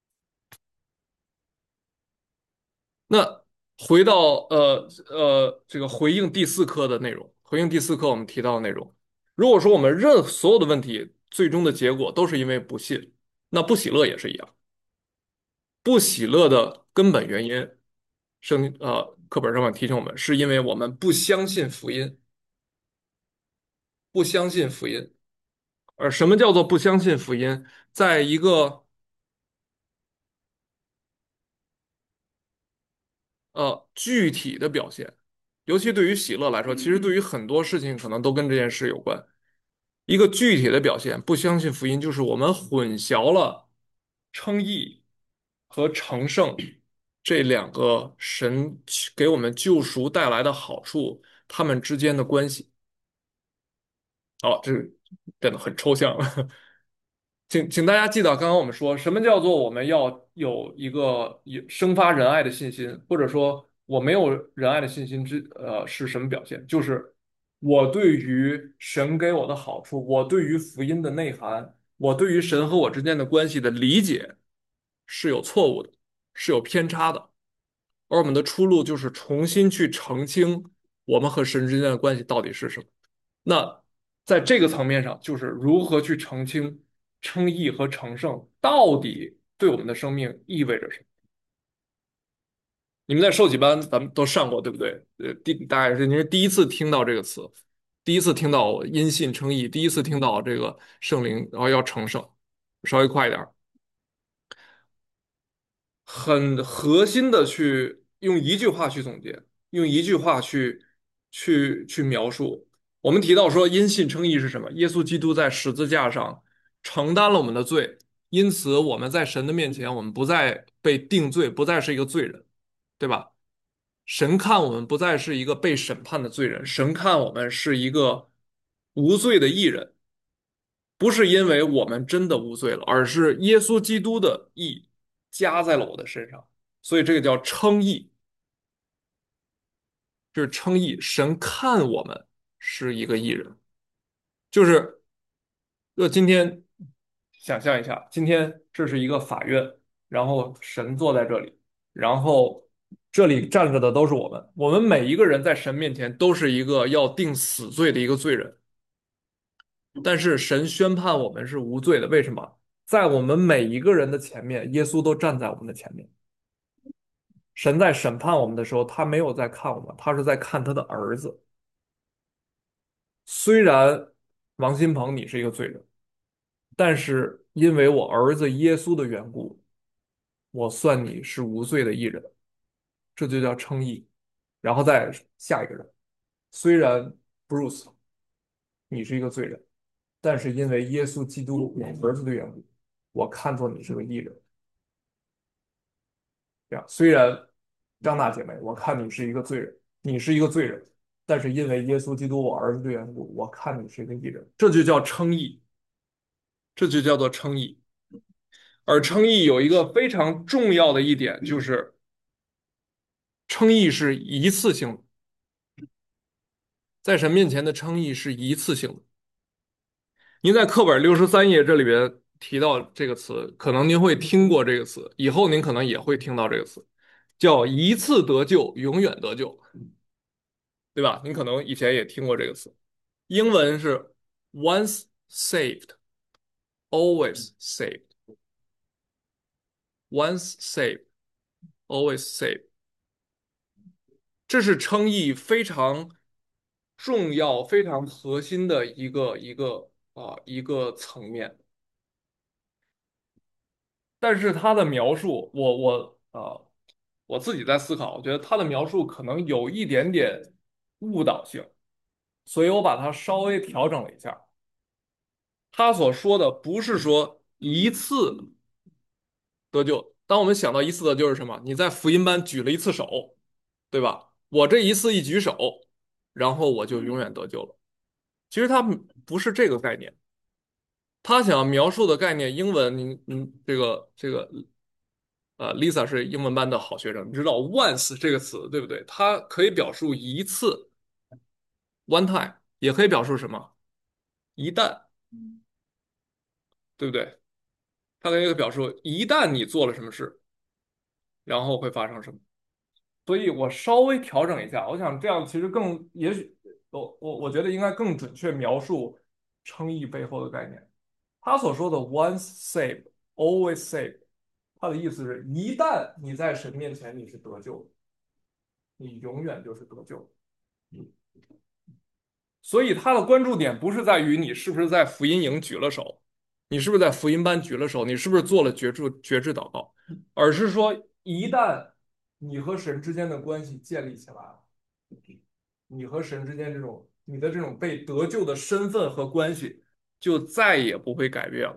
那回到呃呃这个回应第四课的内容，回应第四课我们提到的内容，如果说我们任所有的问题最终的结果都是因为不信，那不喜乐也是一样。不喜乐的根本原因，圣呃课本上面提醒我们，是因为我们不相信福音，不相信福音。而什么叫做不相信福音？在一个呃具体的表现，尤其对于喜乐来说，其实对于很多事情可能都跟这件事有关。一个具体的表现，不相信福音，就是我们混淆了称义和成圣这两个神给我们救赎带来的好处，他们之间的关系。哦，这个变得很抽象了。请请大家记得，刚刚我们说什么叫做我们要有一个有生发仁爱的信心，或者说我没有仁爱的信心之呃是什么表现？就是我对于神给我的好处，我对于福音的内涵，我对于神和我之间的关系的理解是有错误的，是有偏差的，而我们的出路就是重新去澄清我们和神之间的关系到底是什么。那在这个层面上，就是如何去澄清称义和成圣到底对我们的生命意味着什么？你们在受洗班咱们都上过，对不对？呃，第大概是您是第一次听到这个词，第一次听到因信称义，第一次听到这个圣灵，然后要成圣，稍微快一点。很核心的去用一句话去总结，用一句话去去去描述。我们提到说，因信称义是什么？耶稣基督在十字架上承担了我们的罪，因此我们在神的面前，我们不再被定罪，不再是一个罪人，对吧？神看我们不再是一个被审判的罪人，神看我们是一个无罪的义人。不是因为我们真的无罪了，而是耶稣基督的义加在了我的身上，所以这个叫称义，就是称义。神看我们是一个义人，就是呃，今天想象一下，今天这是一个法院，然后神坐在这里，然后这里站着的都是我们，我们每一个人在神面前都是一个要定死罪的一个罪人。但是神宣判我们是无罪的，为什么？在我们每一个人的前面，耶稣都站在我们的前面。神在审判我们的时候，他没有在看我们，他是在看他的儿子。 虽然王新鹏你是一个罪人，但是因为我儿子耶稣的缘故，我算你是无罪的义人，这就叫称义。然后再下一个人，虽然 Bruce 你是一个罪人，但是因为耶稣基督我儿子的缘故，我看作你是个义人。这样，虽然张大姐妹，我看你是一个罪人，你是一个罪人，但是因为耶稣基督我儿子的缘故，我看你是一个义人，这就叫称义，这就叫做称义。而称义有一个非常重要的一点，就是称义是一次性的，在神面前的称义是一次性的。您在课本六十三页这里边提到这个词，可能您会听过这个词，以后您可能也会听到这个词，叫一次得救，永远得救，对吧？您可能以前也听过这个词。英文是 once saved, always saved. Once saved, always saved. 这是称义非常重要、非常核心的一个一个啊一个层面。但是他的描述，我我啊我自己在思考，我觉得他的描述可能有一点点误导性，所以我把它稍微调整了一下。他所说的不是说一次得救。当我们想到一次得救是什么？你在福音班举了一次手，对吧？我这一次一举手，然后我就永远得救了。其实他不是这个概念，他想要描述的概念，英文，您您这个这个呃，Lisa 是英文班的好学生，你知道 once 这个词对不对？它可以表述一次 one time，也可以表述什么？一旦，对不对？它可以表述一旦你做了什么事，然后会发生什么。所以我稍微调整一下，我想这样其实更，也许我我我觉得应该更准确描述称义背后的概念。他所说的 once saved, always saved，他的意思是一旦你在神面前你是得救的，你永远就是得救的。所以他的关注点不是在于你是不是在福音营举了手，你是不是在福音班举了手，你是不是做了绝志绝志祷告，而是说一旦你和神之间的关系建立起来了，你和神之间这种你的这种被得救的身份和关系就再也不会改变了，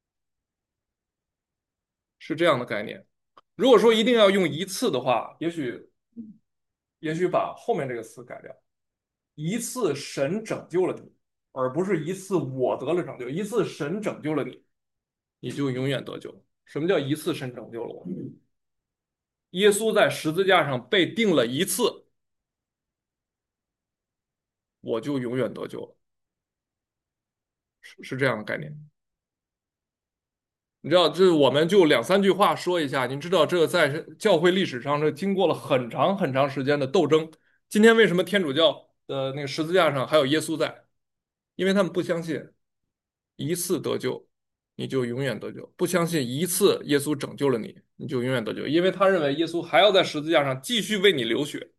是这样的概念。如果说一定要用一次的话，也许也许把后面这个词改掉，一次神拯救了你，而不是一次我得了拯救，一次神拯救了你，你就永远得救。什么叫一次神拯救了我？耶稣在十字架上被钉了一次，我就永远得救了，是是这样的概念。你知道，这我们就两三句话说一下。您知道，这个在教会历史上，这经过了很长很长时间的斗争。今天为什么天主教的那个十字架上还有耶稣在？因为他们不相信一次得救你就永远得救，不相信一次耶稣拯救了你，你就永远得救，因为他认为耶稣还要在十字架上继续为你流血，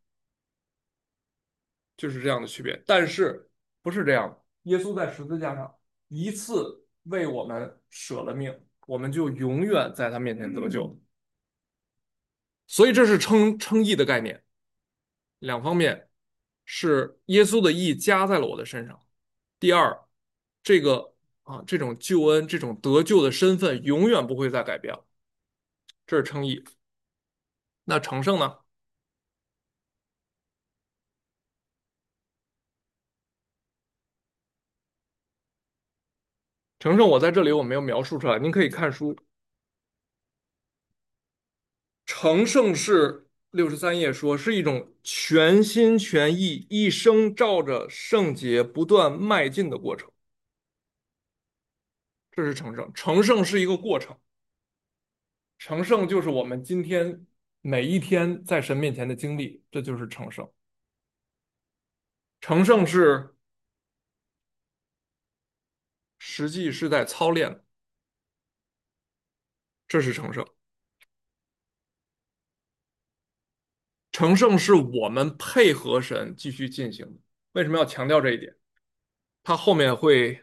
就是这样的区别。但是不是这样的，耶稣在十字架上一次为我们舍了命，我们就永远在他面前得救。所以这是称称义的概念，两方面是耶稣的义加在了我的身上。第二，这个啊这种救恩、这种得救的身份永远不会再改变了，这是称义。那成圣呢？成圣我在这里我没有描述出来，您可以看书。成圣是六十三页说是一种全心全意、一生照着圣洁不断迈进的过程，这是成圣。成圣是一个过程，成圣就是我们今天每一天在神面前的经历，这就是成圣。成圣是实际是在操练，这是成圣。成圣是我们配合神继续进行的。为什么要强调这一点？ 他后面会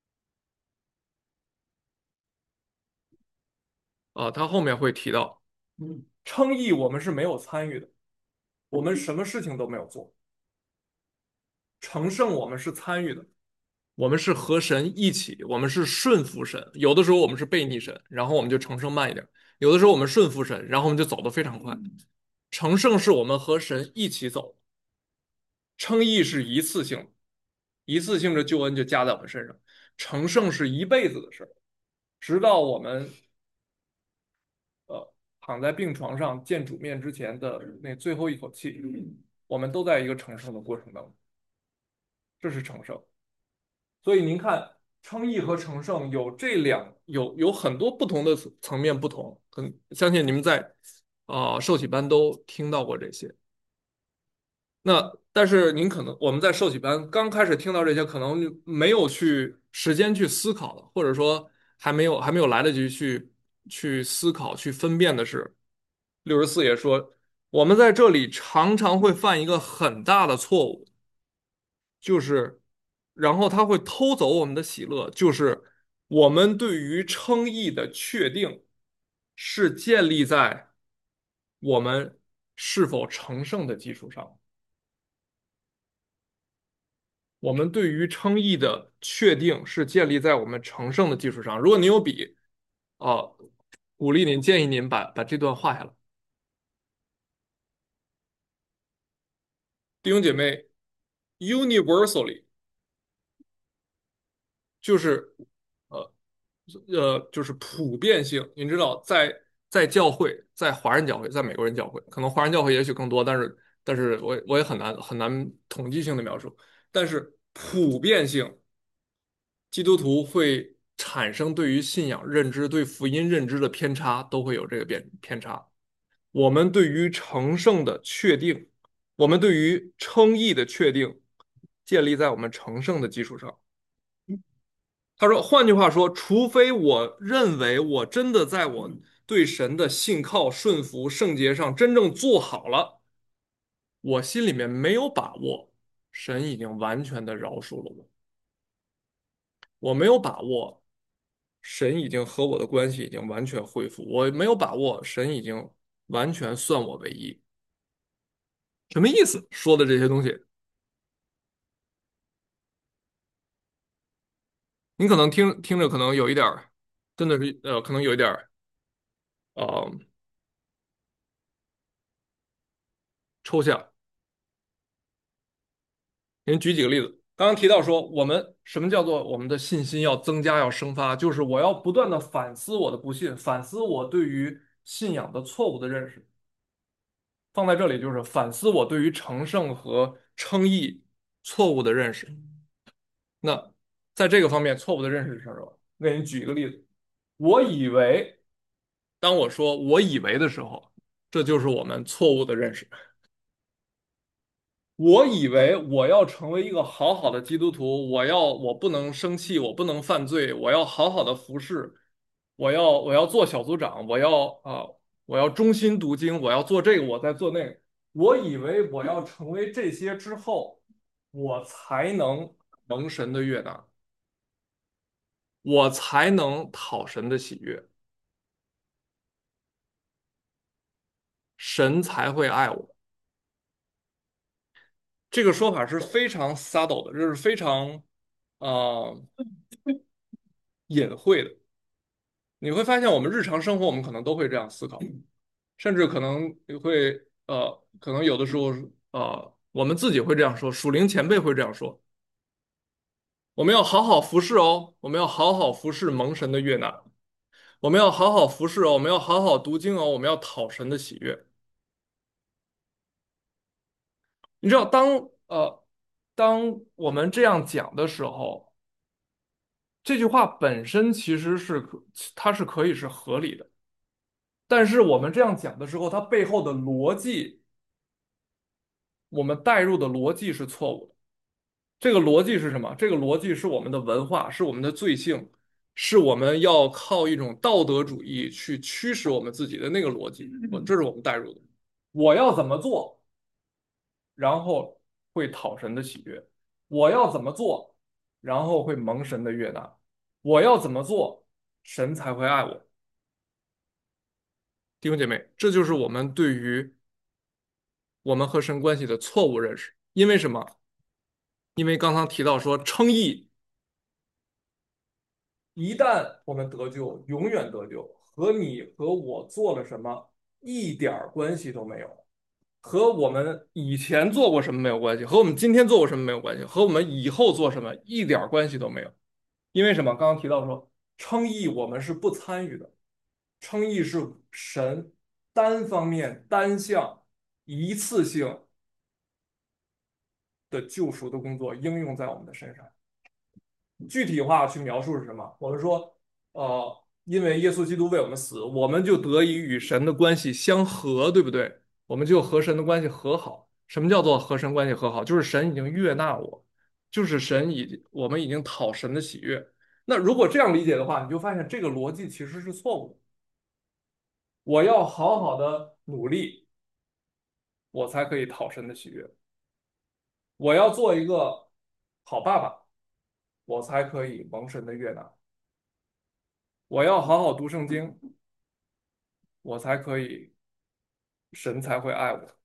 啊，他后面会提到，称义我们是没有参与的，我们什么事情都没有做。成圣我们是参与的，我们是和神一起，我们是顺服神。有的时候我们是背逆神，然后我们就成圣慢一点；有的时候我们顺服神，然后我们就走得非常快。成圣是我们和神一起走，称义是一次性，一次性的救恩就加在我们身上。成圣是一辈子的事儿，直到我们呃躺在病床上见主面之前的那最后一口气，我们都在一个成圣的过程当中，这是成圣。所以您看，称义和成圣有这两有有很多不同的层层面不同，很相信你们在啊、呃受洗班都听到过这些。那但是您可能我们在受洗班刚开始听到这些，可能就没有去时间去思考了，或者说还没有还没有来得及去去思考去分辨的是，六十四也说，我们在这里常常会犯一个很大的错误，就是然后他会偷走我们的喜乐，就是我们对于称义的确定是建立在我们是否成圣的基础上。我们对于称义的确定是建立在我们成圣的基础上。如果您有笔，啊、鼓励您，建议您把把这段画下来。弟兄姐妹，universally 就是呃呃就是普遍性。您知道，在在教会，在华人教会，在美国人教会，可能华人教会也许更多，但是但是我我也很难很难统计性的描述。但是普遍性。基督徒会产生对于信仰认知、对福音认知的偏差，都会有这个偏偏差。我们对于成圣的确定，我们对于称义的确定，建立在我们成圣的基础上。他说，换句话说，除非我认为我真的在我对神的信靠、顺服、圣洁上真正做好了，我心里面没有把握，神已经完全的饶恕了我。我没有把握，神已经和我的关系已经完全恢复。我没有把握，神已经完全算我为义。什么意思？说的这些东西，你可能听听着可能有一点儿，真的是呃，可能有一点儿呃抽象。您举几个例子。刚刚提到说，我们什么叫做我们的信心要增加、要生发，就是我要不断的反思我的不信，反思我对于信仰的错误的认识。放在这里就是反思我对于成圣和称义错误的认识。那在这个方面，错误的认识是什么？为你举一个例子，我以为，当我说我以为的时候，这就是我们错误的认识。我以为我要成为一个好好的基督徒，我要我不能生气，我不能犯罪，我要好好的服侍，我要我要做小组长，我要啊、我要忠心读经，我要做这个，我在做那个。我以为我要成为这些之后，我才能蒙神的悦纳，我才能讨神的喜悦，神才会爱我。这个说法是非常 subtle 的，这是非常啊、呃隐晦的。你会发现，我们日常生活，我们可能都会这样思考，甚至可能会呃，可能有的时候呃，我们自己会这样说，属灵前辈会这样说：我们要好好服侍哦，我们要好好服侍蒙神的悦纳，我们要好好服侍哦，我们要好好读经哦，我们要讨神的喜悦。你知道，当呃，当我们这样讲的时候，这句话本身其实是可，它是可以是合理的。但是我们这样讲的时候，它背后的逻辑，我们带入的逻辑是错误的。这个逻辑是什么？这个逻辑是我们的文化，是我们的罪性，是我们要靠一种道德主义去驱使我们自己的那个逻辑。我这是我们带入的。我要怎么做，然后会讨神的喜悦？我要怎么做， 然后会蒙神的悦纳。我要怎么做，神才会爱我？弟兄姐妹，这就是我们对于我们和神关系的错误认识。因为什么？因为刚刚提到说称义，一旦我们得救，永远得救，和你和我做了什么一点儿关系都没有，和我们以前做过什么没有关系，和我们今天做过什么没有关系，和我们以后做什么一点儿关系都没有。因为什么？刚刚提到说称义，我们是不参与的，称义是神单方面、单向、一次性的救赎的工作应用在我们的身上。具体化去描述是什么？我们说，呃，因为耶稣基督为我们死，我们就得以与神的关系相合，对不对？我们就和神的关系和好。什么叫做和神关系和好？就是神已经悦纳我，就是神已我们已经讨神的喜悦。那如果这样理解的话，你就发现这个逻辑其实是错误的。我要好好的努力，我才可以讨神的喜悦。我要做一个好爸爸，我才可以蒙神的悦纳。我要好好读圣经，我才可以，神才会爱我。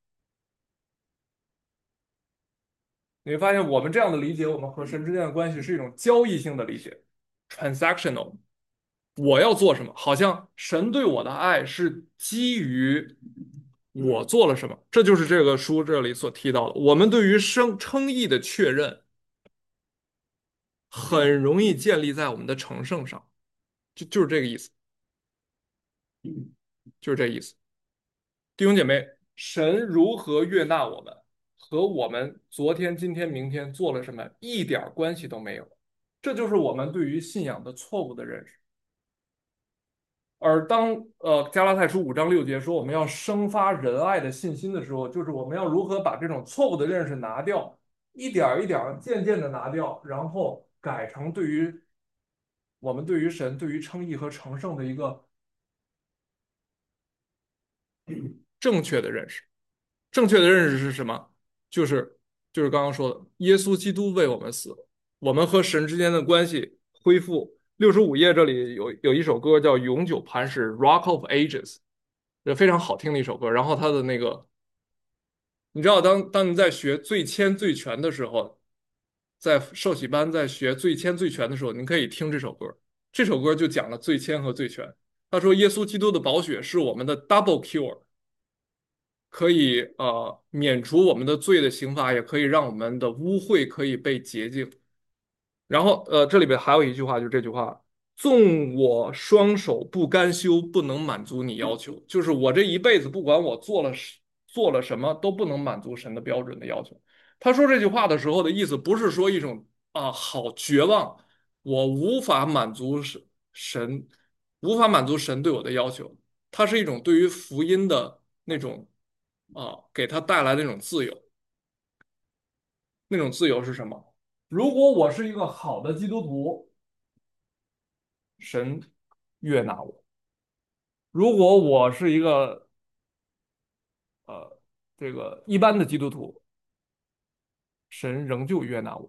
你会发现，我们这样的理解，我们和神之间的关系是一种交易性的理解 （transactional）。我要做什么，好像神对我的爱是基于我做了什么。这就是这个书这里所提到的，我们对于生称义的确认，很容易建立在我们的成圣上，就就是这个意思，就是这个意思。弟兄姐妹，神如何悦纳我们，和我们昨天、今天、明天做了什么一点关系都没有。这就是我们对于信仰的错误的认识。而当呃加拉太书五章六节说我们要生发仁爱的信心的时候，就是我们要如何把这种错误的认识拿掉，一点一点、渐渐的拿掉，然后改成对于我们对于神、对于称义和成圣的一个正确的认识。正确的认识是什么？就是就是刚刚说的，耶稣基督为我们死，我们和神之间的关系恢复。六十五页这里有有一首歌叫《永久磐石》（Rock of Ages），这非常好听的一首歌。然后它的那个，你知道当当你在学最谦最全的时候，在受洗班在学最谦最全的时候，你可以听这首歌。这首歌就讲了最谦和最全。他说，耶稣基督的宝血是我们的 double cure。可以呃免除我们的罪的刑罚，也可以让我们的污秽可以被洁净。然后呃，这里边还有一句话，就是这句话：纵我双手不甘休，不能满足你要求。就是我这一辈子，不管我做了做了什么，都不能满足神的标准的要求。他说这句话的时候的意思，不是说一种啊好绝望，我无法满足神神，无法满足神对我的要求。它是一种对于福音的那种啊，给他带来的那种自由。那种自由是什么？如果我是一个好的基督徒，神悦纳我；如果我是一个呃这个一般的基督徒，神仍旧悦纳我。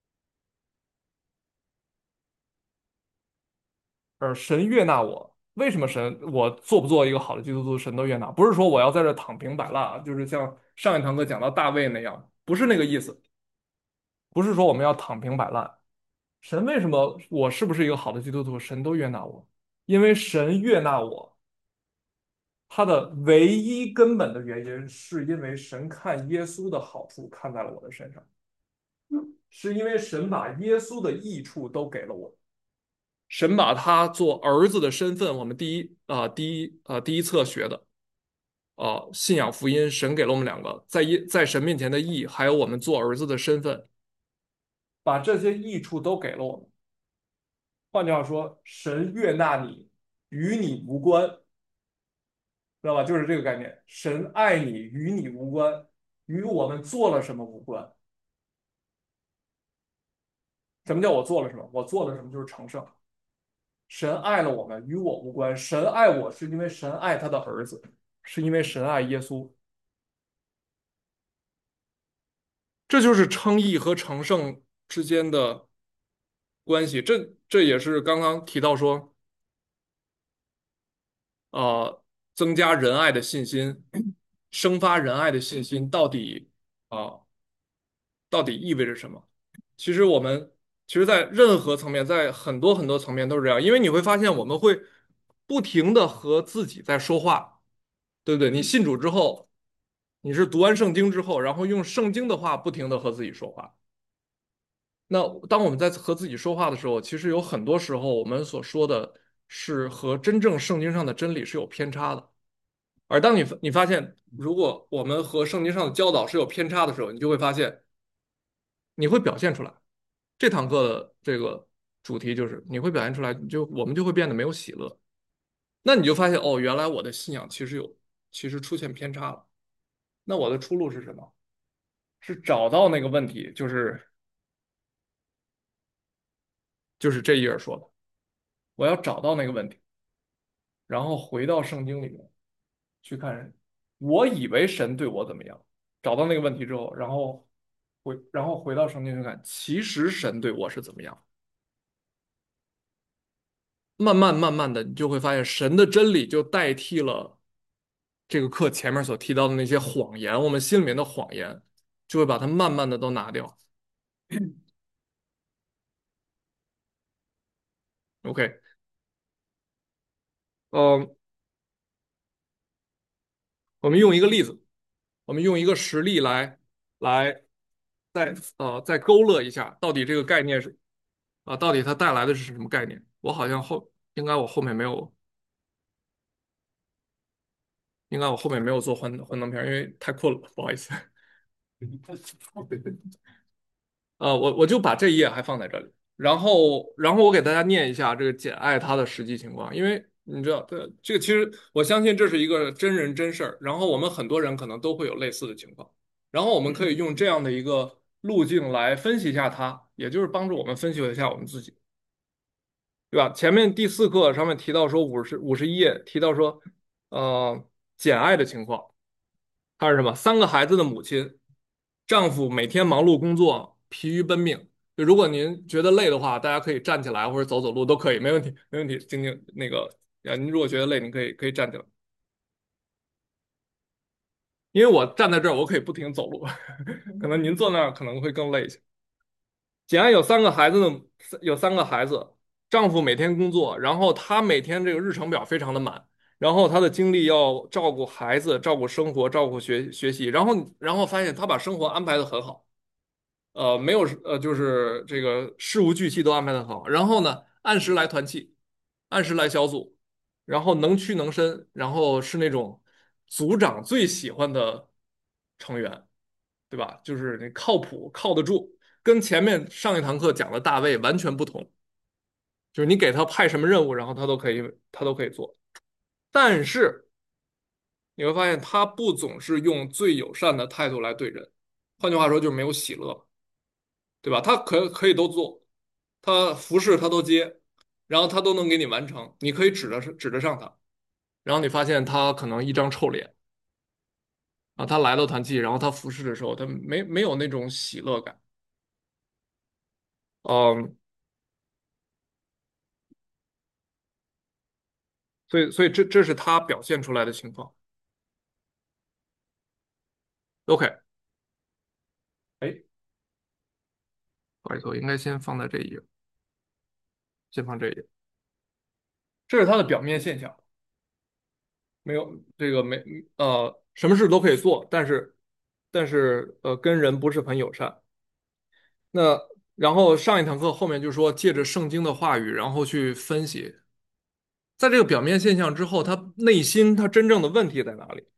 而神悦纳我，为什么神我做不做一个好的基督徒，神都悦纳？不是说我要在这躺平摆烂，就是像上一堂课讲到大卫那样，不是那个意思。不是说我们要躺平摆烂。神为什么我是不是一个好的基督徒，神都悦纳我？因为神悦纳我，他的唯一根本的原因，是因为神看耶稣的好处看在了我的身上，是因为神把耶稣的益处都给了我。神把他做儿子的身份，我们第一啊、呃第一啊、呃第一册学的啊、呃信仰福音，神给了我们两个在耶在神面前的义，还有我们做儿子的身份，把这些益处都给了我们。换句话说，神悦纳你，与你无关，知道吧？就是这个概念。神爱你，与你无关，与我们做了什么无关。什么叫我做了什么？我做了什么就是成圣。神爱了我们，与我无关。神爱我是因为神爱他的儿子，是因为神爱耶稣。这就是称义和成圣之间的关系。这这也是刚刚提到说，呃，增加仁爱的信心，生发仁爱的信心，到底啊、到底意味着什么？其实我们其实，在任何层面，在很多很多层面都是这样，因为你会发现，我们会不停的和自己在说话，对不对？你信主之后，你是读完圣经之后，然后用圣经的话不停的和自己说话。那当我们在和自己说话的时候，其实有很多时候我们所说的是和真正圣经上的真理是有偏差的。而当你你发现，如果我们和圣经上的教导是有偏差的时候，你就会发现，你会表现出来。这堂课的这个主题就是你会表现出来，你就我们就会变得没有喜乐。那你就发现，哦，原来我的信仰其实有，其实出现偏差了。那我的出路是什么？是找到那个问题，就是就是这一页说的，我要找到那个问题，然后回到圣经里面去看，我以为神对我怎么样，找到那个问题之后，然后回然后回到圣经去看，其实神对我是怎么样。慢慢慢慢的，你就会发现神的真理就代替了这个课前面所提到的那些谎言，我们心里面的谎言，就会把它慢慢的都拿掉。OK，呃，我们用一个例子，我们用一个实例来来再呃再勾勒一下，到底这个概念是啊、到底它带来的是什么概念？我好像后应该我后面没有，应该我后面没有做幻幻灯片儿因为太困了，不好意思。呃，我我就把这一页还放在这里，然后然后我给大家念一下这个简爱他的实际情况，因为你知道，这这个其实我相信这是一个真人真事儿，然后我们很多人可能都会有类似的情况，然后我们可以用这样的一个路径来分析一下他，也就是帮助我们分析一下我们自己，对吧？前面第四课上面提到说五十五十一页提到说，呃，简爱的情况。她是什么？三个孩子的母亲，丈夫每天忙碌工作，疲于奔命。就如果您觉得累的话，大家可以站起来或者走走路都可以，没问题，没问题。静静那个，啊，您如果觉得累，你可以可以站起来，因为我站在这儿，我可以不停走路，可能您坐那儿可能会更累一些。简安有三个孩子的，有三个孩子，丈夫每天工作，然后她每天这个日程表非常的满，然后她的精力要照顾孩子、照顾生活、照顾学学习，然后然后发现她把生活安排的很好。呃，没有呃，就是这个事无巨细都安排的很好。然后呢，按时来团契，按时来小组，然后能屈能伸，然后是那种组长最喜欢的成员，对吧？就是你靠谱、靠得住，跟前面上一堂课讲的大卫完全不同。就是你给他派什么任务，然后他都可以，他都可以做。但是你会发现，他不总是用最友善的态度来对人，换句话说，就是没有喜乐。对吧？他可可以都做，他服饰他都接，然后他都能给你完成，你可以指得上指得上他。然后你发现他可能一张臭脸啊，他来到团契，然后他服侍的时候，他没没有那种喜乐感。嗯，所以所以这这是他表现出来的情况。OK，哎，不好意思，我应该先放在这一页，先放这一页。这是他的表面现象，没有这个没呃，什么事都可以做，但是但是呃，跟人不是很友善。那然后上一堂课后面就说，借着圣经的话语，然后去分析，在这个表面现象之后，他内心他真正的问题在哪里？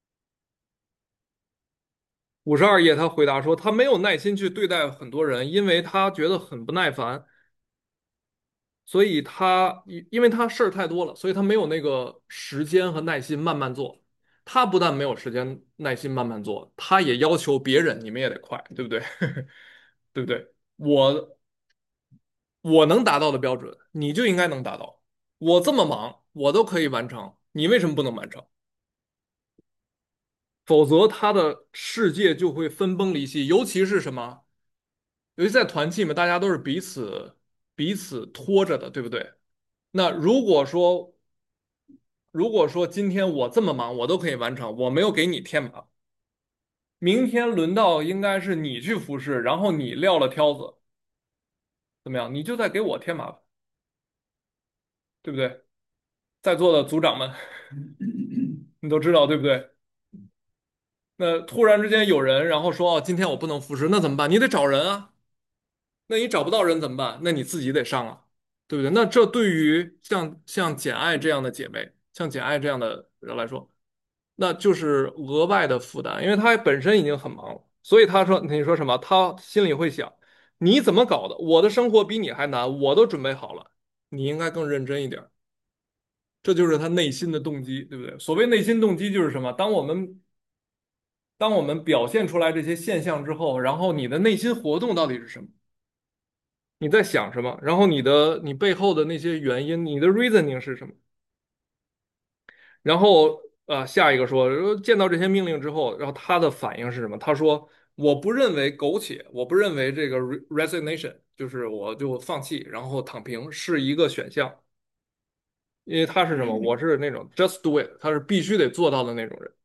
五十二页他回答说，他没有耐心去对待很多人，因为他觉得很不耐烦，所以他因因为他事儿太多了，所以他没有那个时间和耐心慢慢做。他不但没有时间耐心慢慢做，他也要求别人，你们也得快，对不对？对不对？我我能达到的标准，你就应该能达到。我这么忙，我都可以完成，你为什么不能完成？否则他的世界就会分崩离析。尤其是什么？尤其在团契里面，大家都是彼此彼此拖着的，对不对？那如果说如果说今天我这么忙，我都可以完成，我没有给你添麻烦，明天轮到应该是你去服侍，然后你撂了挑子，怎么样？你就在给我添麻烦，对不对？在座的组长们，你都知道，对不对？那突然之间有人，然后说哦，今天我不能服侍，那怎么办？你得找人啊。那你找不到人怎么办？那你自己得上啊，对不对？那这对于像像简爱这样的姐妹，像简爱这样的人来说，那就是额外的负担，因为她本身已经很忙了，所以她说，你说什么？她心里会想，你怎么搞的？我的生活比你还难，我都准备好了，你应该更认真一点。这就是她内心的动机，对不对？所谓内心动机就是什么？当我们当我们表现出来这些现象之后，然后你的内心活动到底是什么？你在想什么？然后你的你背后的那些原因，你的 reasoning 是什么？然后呃，下一个说，呃见到这些命令之后，然后他的反应是什么？他说：“我不认为苟且，我不认为这个 re- resignation，就是我就放弃，然后躺平是一个选项，因为他是什么？我是那种 just do it，他是必须得做到的那种人。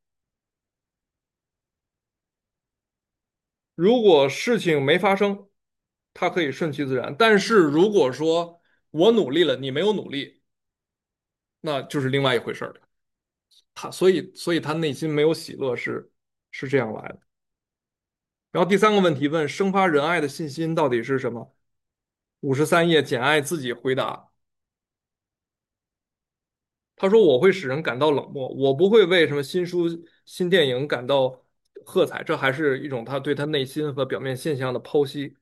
如果事情没发生，他可以顺其自然；但是如果说我努力了，你没有努力，那就是另外一回事儿了。”他所以所以他内心没有喜乐是是这样来的。然后第三个问题问生发仁爱的信心到底是什么？五十三页简爱自己回答，他说我会使人感到冷漠，我不会为什么新书新电影感到喝彩，这还是一种他对他内心和表面现象的剖析。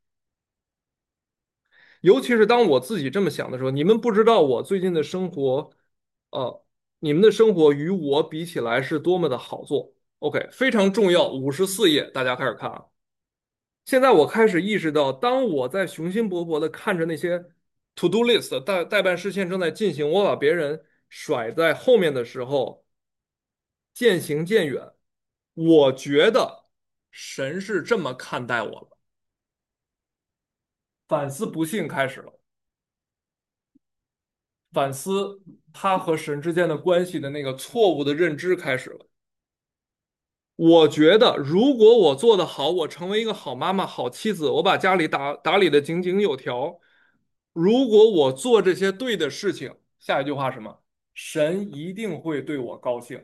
尤其是当我自己这么想的时候，你们不知道我最近的生活，呃，你们的生活与我比起来是多么的好做。OK，非常重要，五十四页，大家开始看啊。现在我开始意识到，当我在雄心勃勃地看着那些 to do list 待待办事项正在进行，我把别人甩在后面的时候，渐行渐远。我觉得神是这么看待我的，反思不幸开始了，反思他和神之间的关系的那个错误的认知开始了。我觉得，如果我做得好，我成为一个好妈妈、好妻子，我把家里打打理的井井有条。如果我做这些对的事情，下一句话什么？神一定会对我高兴。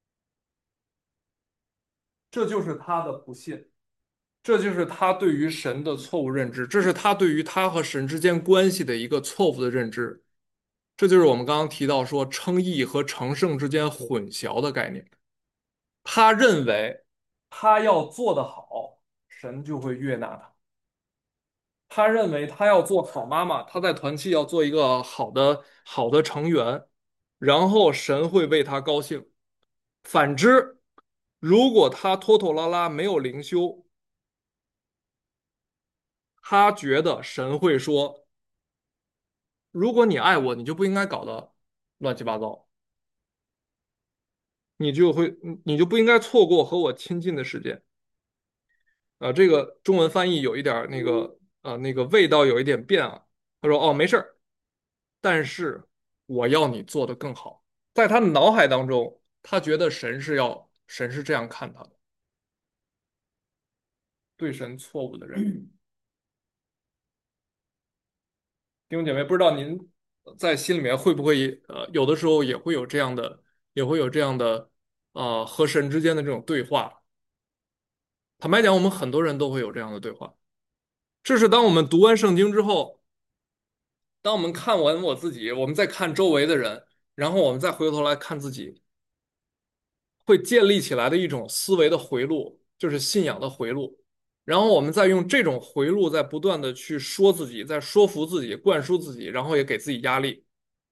这就是他的不信，这就是他对于神的错误认知，这是他对于他和神之间关系的一个错误的认知。这就是我们刚刚提到说称义和成圣之间混淆的概念。他认为他要做得好，神就会悦纳他。他认为他要做好妈妈，他在团契要做一个好的好的成员，然后神会为他高兴。反之，如果他拖拖拉拉没有灵修，他觉得神会说：如果你爱我，你就不应该搞得乱七八糟，你就会你就不应该错过和我亲近的时间。啊，这个中文翻译有一点儿那个啊，那个味道有一点变啊。他说：“哦，没事儿，但是我要你做得更好。”在他的脑海当中，他觉得神是要神是这样看他的，对神错误的人。弟兄姐妹，不知道您在心里面会不会呃，有的时候也会有这样的，也会有这样的呃和神之间的这种对话。坦白讲，我们很多人都会有这样的对话。这是当我们读完圣经之后。当我们看完我自己，我们再看周围的人，然后我们再回头来看自己，会建立起来的一种思维的回路，就是信仰的回路。然后我们再用这种回路，在不断的去说自己，在说服自己，灌输自己，然后也给自己压力。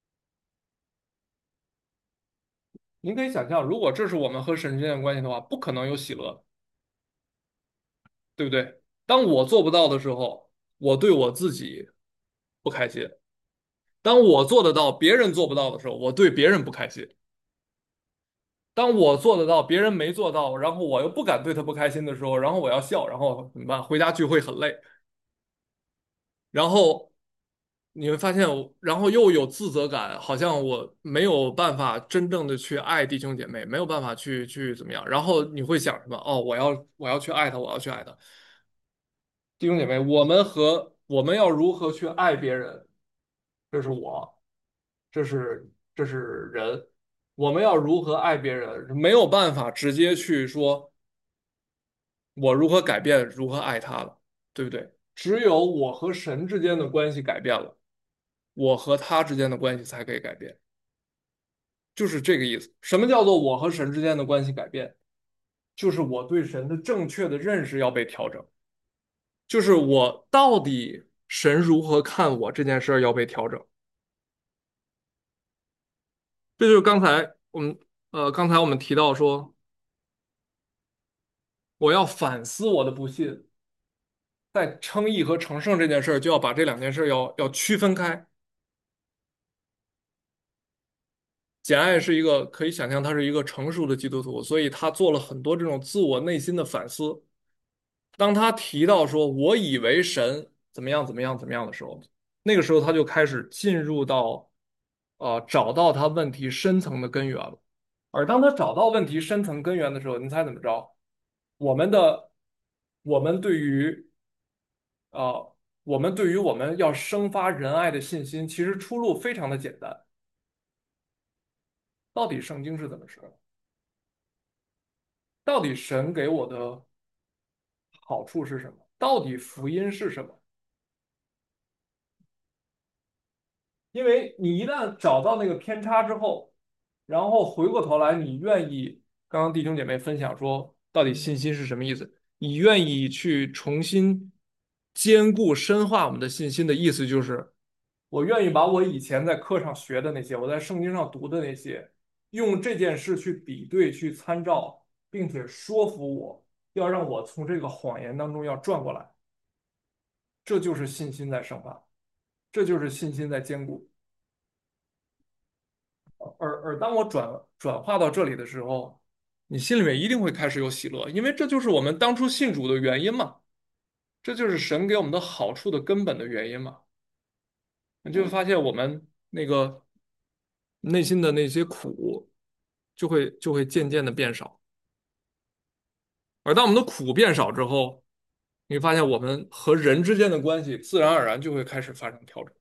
您可以想象，如果这是我们和神之间的关系的话，不可能有喜乐，对不对？当我做不到的时候，我对我自己不开心；当我做得到，别人做不到的时候，我对别人不开心。当我做得到，别人没做到，然后我又不敢对他不开心的时候，然后我要笑，然后怎么办？回家聚会很累，然后你会发现我，然后又有自责感，好像我没有办法真正的去爱弟兄姐妹，没有办法去去怎么样。然后你会想什么？哦，我要我要去爱他，我要去爱他。弟兄姐妹，我们和我们要如何去爱别人？这是我，这是这是人。我们要如何爱别人？没有办法直接去说我如何改变，如何爱他了，对不对？只有我和神之间的关系改变了，我和他之间的关系才可以改变。就是这个意思。什么叫做我和神之间的关系改变？就是我对神的正确的认识要被调整，就是我到底神如何看我这件事儿要被调整。这就是刚才我们呃刚才我们提到说，我要反思我的不信，在称义和成圣这件事儿，就要把这两件事儿要要区分开。简爱是一个可以想象他是一个成熟的基督徒，所以他做了很多这种自我内心的反思。当他提到说“我以为神怎么样怎么样怎么样”的时候，那个时候他就开始进入到呃找到他问题深层的根源了。而当他找到问题深层根源的时候，你猜怎么着？我们的我们对于呃我们对于我们要生发仁爱的信心，其实出路非常的简单。到底圣经是怎么说的？到底神给我的好处是什么？到底福音是什么？因为你一旦找到那个偏差之后，然后回过头来，你愿意，刚刚弟兄姐妹分享说，到底信心是什么意思？你愿意去重新兼顾深化我们的信心的意思就是，我愿意把我以前在课上学的那些，我在圣经上读的那些，用这件事去比对、去参照，并且说服我，要让我从这个谎言当中要转过来，这就是信心在深化，这就是信心在兼顾。而而当我转转化到这里的时候，你心里面一定会开始有喜乐，因为这就是我们当初信主的原因嘛，这就是神给我们的好处的根本的原因嘛。你就会发现我们那个内心的那些苦，就会就会渐渐的变少。而当我们的苦变少之后，你会发现我们和人之间的关系自然而然就会开始发生调整。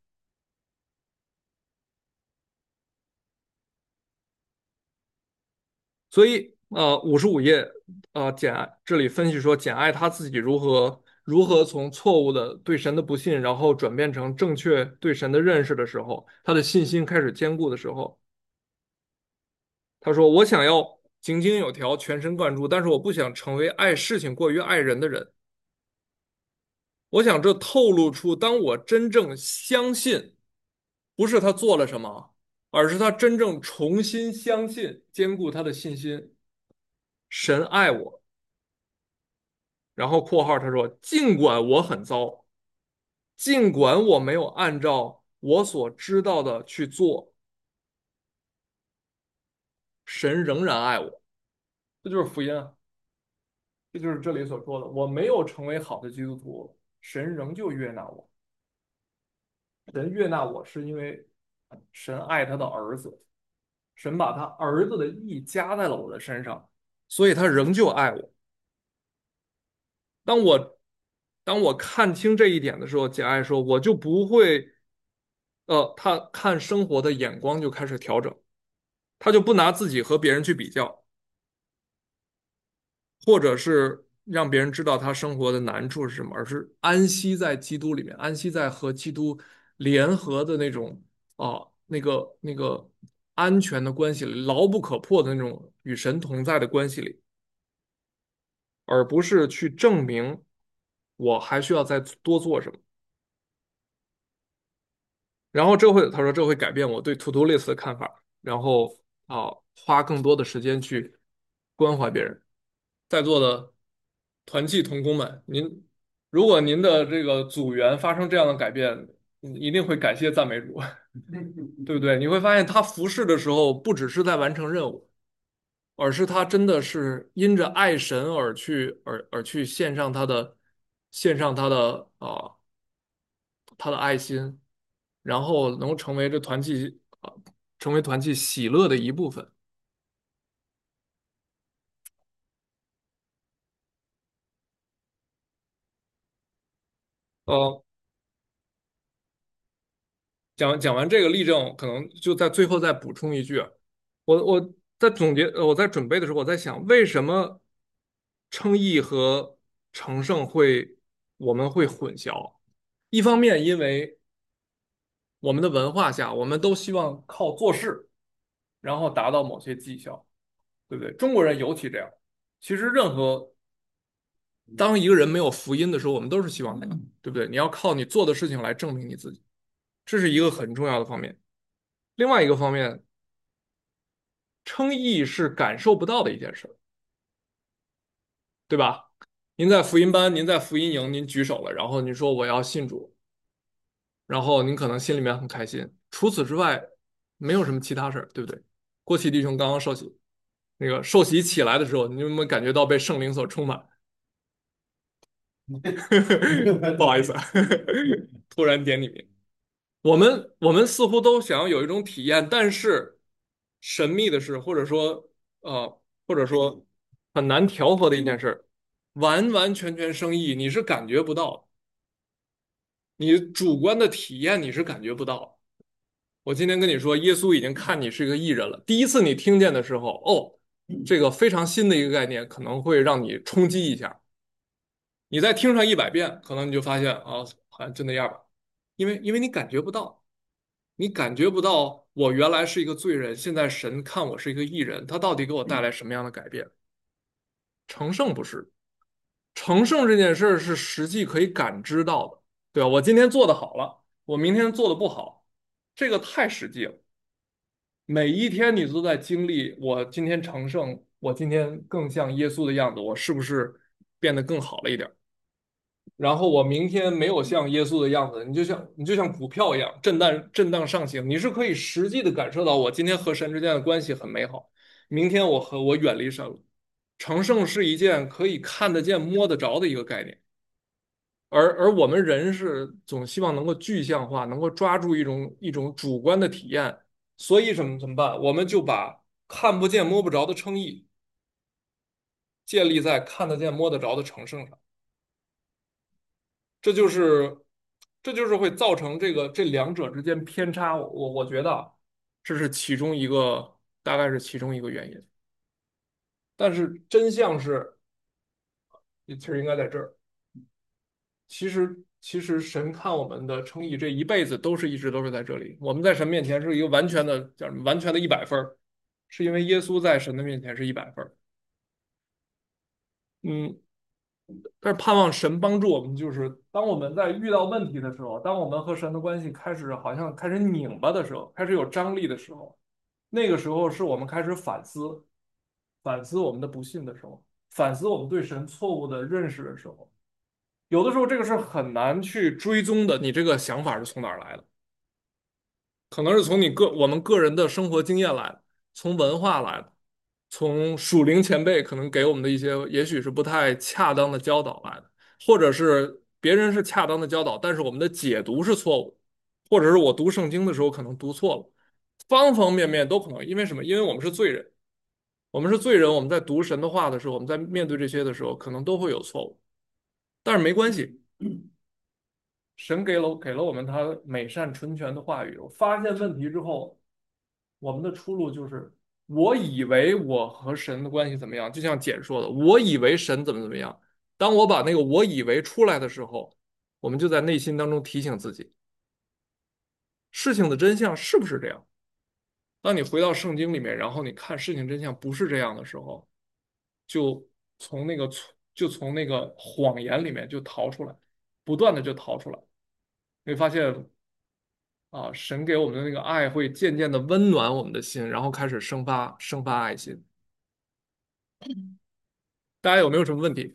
所以，呃，五十五页，呃，简爱这里分析说，简爱他自己如何如何从错误的对神的不信，然后转变成正确对神的认识的时候，他的信心开始坚固的时候，他说：“我想要井井有条，全神贯注，但是我不想成为爱事情过于爱人的人。我想这透露出，当我真正相信，不是他做了什么，而是他真正重新相信，坚固他的信心，神爱我。”然后括号他说，尽管我很糟，尽管我没有按照我所知道的去做，神仍然爱我。这就是福音啊，这就是这里所说的，我没有成为好的基督徒，神仍旧悦纳我。神悦纳我是因为神爱他的儿子，神把他儿子的义加在了我的身上，所以他仍旧爱我。当我当我看清这一点的时候，简爱说，我就不会，呃，他看生活的眼光就开始调整，他就不拿自己和别人去比较，或者是让别人知道他生活的难处是什么，而是安息在基督里面，安息在和基督联合的那种啊，那个那个安全的关系里，牢不可破的那种与神同在的关系里，而不是去证明我还需要再多做什么。然后这会，他说这会改变我对 to do list 的看法，然后啊，花更多的时间去关怀别人。在座的团契同工们，您如果您的这个组员发生这样的改变，你一定会感谢赞美主，对不对？你会发现他服侍的时候，不只是在完成任务，而是他真的是因着爱神而去，而而去献上他的，献上他的啊、他的爱心。 然后能成为这团契啊，成为团契喜乐的一部分。呃，讲讲完这个例证，可能就在最后再补充一句啊，我我在总结，呃我在准备的时候，我在想，为什么称义和成圣会我们会混淆？一方面，因为我们的文化下，我们都希望靠做事，然后达到某些绩效，对不对？中国人尤其这样。其实，任何当一个人没有福音的时候，我们都是希望这样，对不对？你要靠你做的事情来证明你自己，这是一个很重要的方面。另外一个方面，称义是感受不到的一件事，对吧？您在福音班，您在福音营，您举手了，然后您说我要信主，然后您可能心里面很开心。除此之外，没有什么其他事儿，对不对？郭启弟兄刚刚受洗，那个受洗起来的时候，你有没有感觉到被圣灵所充满？不好意思啊，突然点你名。我们我们似乎都想要有一种体验，但是神秘的是，或者说呃，或者说很难调和的一件事，完完全全生意你是感觉不到，你主观的体验你是感觉不到。我今天跟你说，耶稣已经看你是一个艺人了。第一次你听见的时候，哦，这个非常新的一个概念，可能会让你冲击一下。你再听上一百遍，可能你就发现啊，好像就那样吧，因为因为你感觉不到。你感觉不到我原来是一个罪人，现在神看我是一个义人，他到底给我带来什么样的改变？成圣不是，成圣这件事儿是实际可以感知到的，对吧？我今天做的好了，我明天做的不好，这个太实际了。每一天你都在经历，我今天成圣，我今天更像耶稣的样子，我是不是变得更好了一点？然后我明天没有像耶稣的样子，你就像你就像股票一样震荡震荡上行，你是可以实际的感受到我今天和神之间的关系很美好，明天我和我远离神了。成圣是一件可以看得见、摸得着的一个概念，而而我们人是总希望能够具象化，能够抓住一种一种主观的体验，所以怎么怎么办？我们就把看不见、摸不着的称义建立在看得见、摸得着的成圣上。这就是这就是会造成这个这两者之间偏差。我我我觉得啊这是其中一个，大概是其中一个原因。但是真相是，其实应该在这儿。其实其实神看我们的称义这一辈子都是一直都是在这里。我们在神面前是一个完全的叫什么？完全的一百分儿，是因为耶稣在神的面前是一百分儿。嗯，但是盼望神帮助我们，就是当我们在遇到问题的时候，当我们和神的关系开始好像开始拧巴的时候，开始有张力的时候，那个时候是我们开始反思、反思我们的不幸的时候，反思我们对神错误的认识的时候。有的时候这个是很难去追踪的，你这个想法是从哪儿来的？可能是从你个我们个人的生活经验来的，从文化来的，从属灵前辈可能给我们的一些也许是不太恰当的教导来的，或者是别人是恰当的教导，但是我们的解读是错误的，或者是我读圣经的时候可能读错了，方方面面都可能。因为什么？因为我们是罪人，我们是罪人，我们在读神的话的时候，我们在面对这些的时候，可能都会有错误，但是没关系。神给了给了我们他美善纯全的话语。我发现问题之后，我们的出路就是，我以为我和神的关系怎么样，就像简说的，我以为神怎么怎么样。当我把那个我以为出来的时候，我们就在内心当中提醒自己，事情的真相是不是这样？当你回到圣经里面，然后你看事情真相不是这样的时候，就从那个就从那个谎言里面就逃出来，不断的就逃出来。你会发现啊，神给我们的那个爱会渐渐的温暖我们的心，然后开始生发生发爱心。大家有没有什么问题？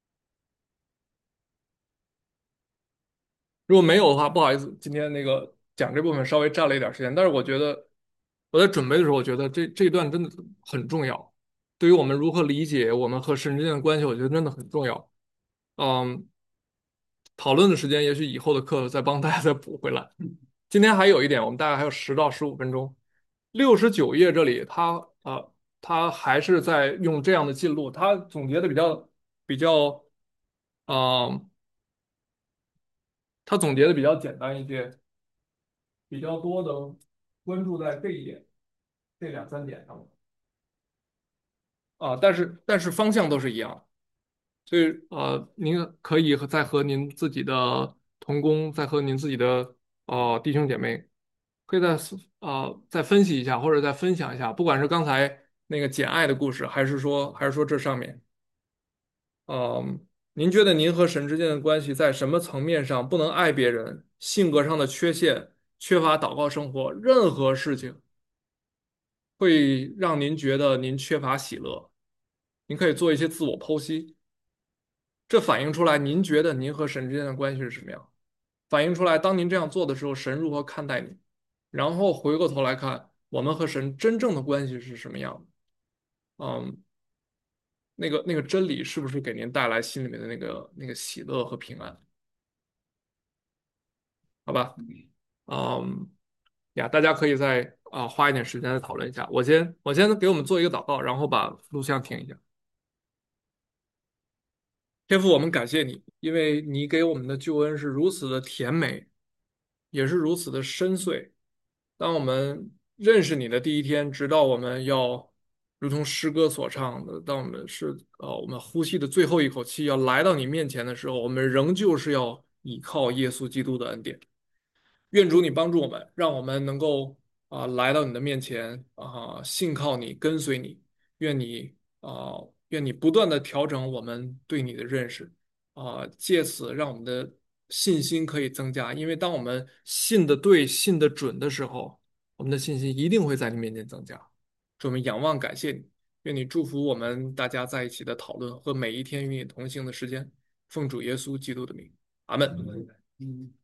如果没有的话，不好意思，今天那个讲这部分稍微占了一点时间，但是我觉得我在准备的时候，我觉得这这一段真的很重要，对于我们如何理解我们和神之间的关系，我觉得真的很重要。嗯，讨论的时间也许以后的课再帮大家再补回来。今天还有一点，我们大概还有十到十五分钟。六十九页这里，他啊、呃他还是在用这样的记录，他总结的比较比较，啊、他总结的比较简单一些，比较多的关注在这一点，这两三点上面啊、但是但是方向都是一样的。所以呃，您可以和再和您自己的同工，再和您自己的呃弟兄姐妹，可以再呃再分析一下，或者再分享一下，不管是刚才那个简爱的故事，还是说还是说这上面，嗯、您觉得您和神之间的关系在什么层面上不能爱别人，性格上的缺陷，缺乏祷告生活，任何事情会让您觉得您缺乏喜乐？您可以做一些自我剖析。这反映出来您觉得您和神之间的关系是什么样？反映出来当您这样做的时候，神如何看待你？然后回过头来看，我们和神真正的关系是什么样的？嗯，那个那个真理是不是给您带来心里面的那个那个喜乐和平安？好吧，嗯呀，大家可以再啊、花一点时间来讨论一下。我先我先给我们做一个祷告，然后把录像停一下。天父，我们感谢你，因为你给我们的救恩是如此的甜美，也是如此的深邃。当我们认识你的第一天，直到我们要如同诗歌所唱的，当我们是呃我们呼吸的最后一口气要来到你面前的时候，我们仍旧是要倚靠耶稣基督的恩典。愿主你帮助我们，让我们能够啊、来到你的面前啊、信靠你，跟随你。愿你啊、愿你不断的调整我们对你的认识啊、借此让我们的信心可以增加。因为当我们信的对、信的准的时候，我们的信心一定会在你面前增加。祝我们仰望感谢你，愿你祝福我们大家在一起的讨论和每一天与你同行的时间。奉主耶稣基督的名，阿门。 嗯。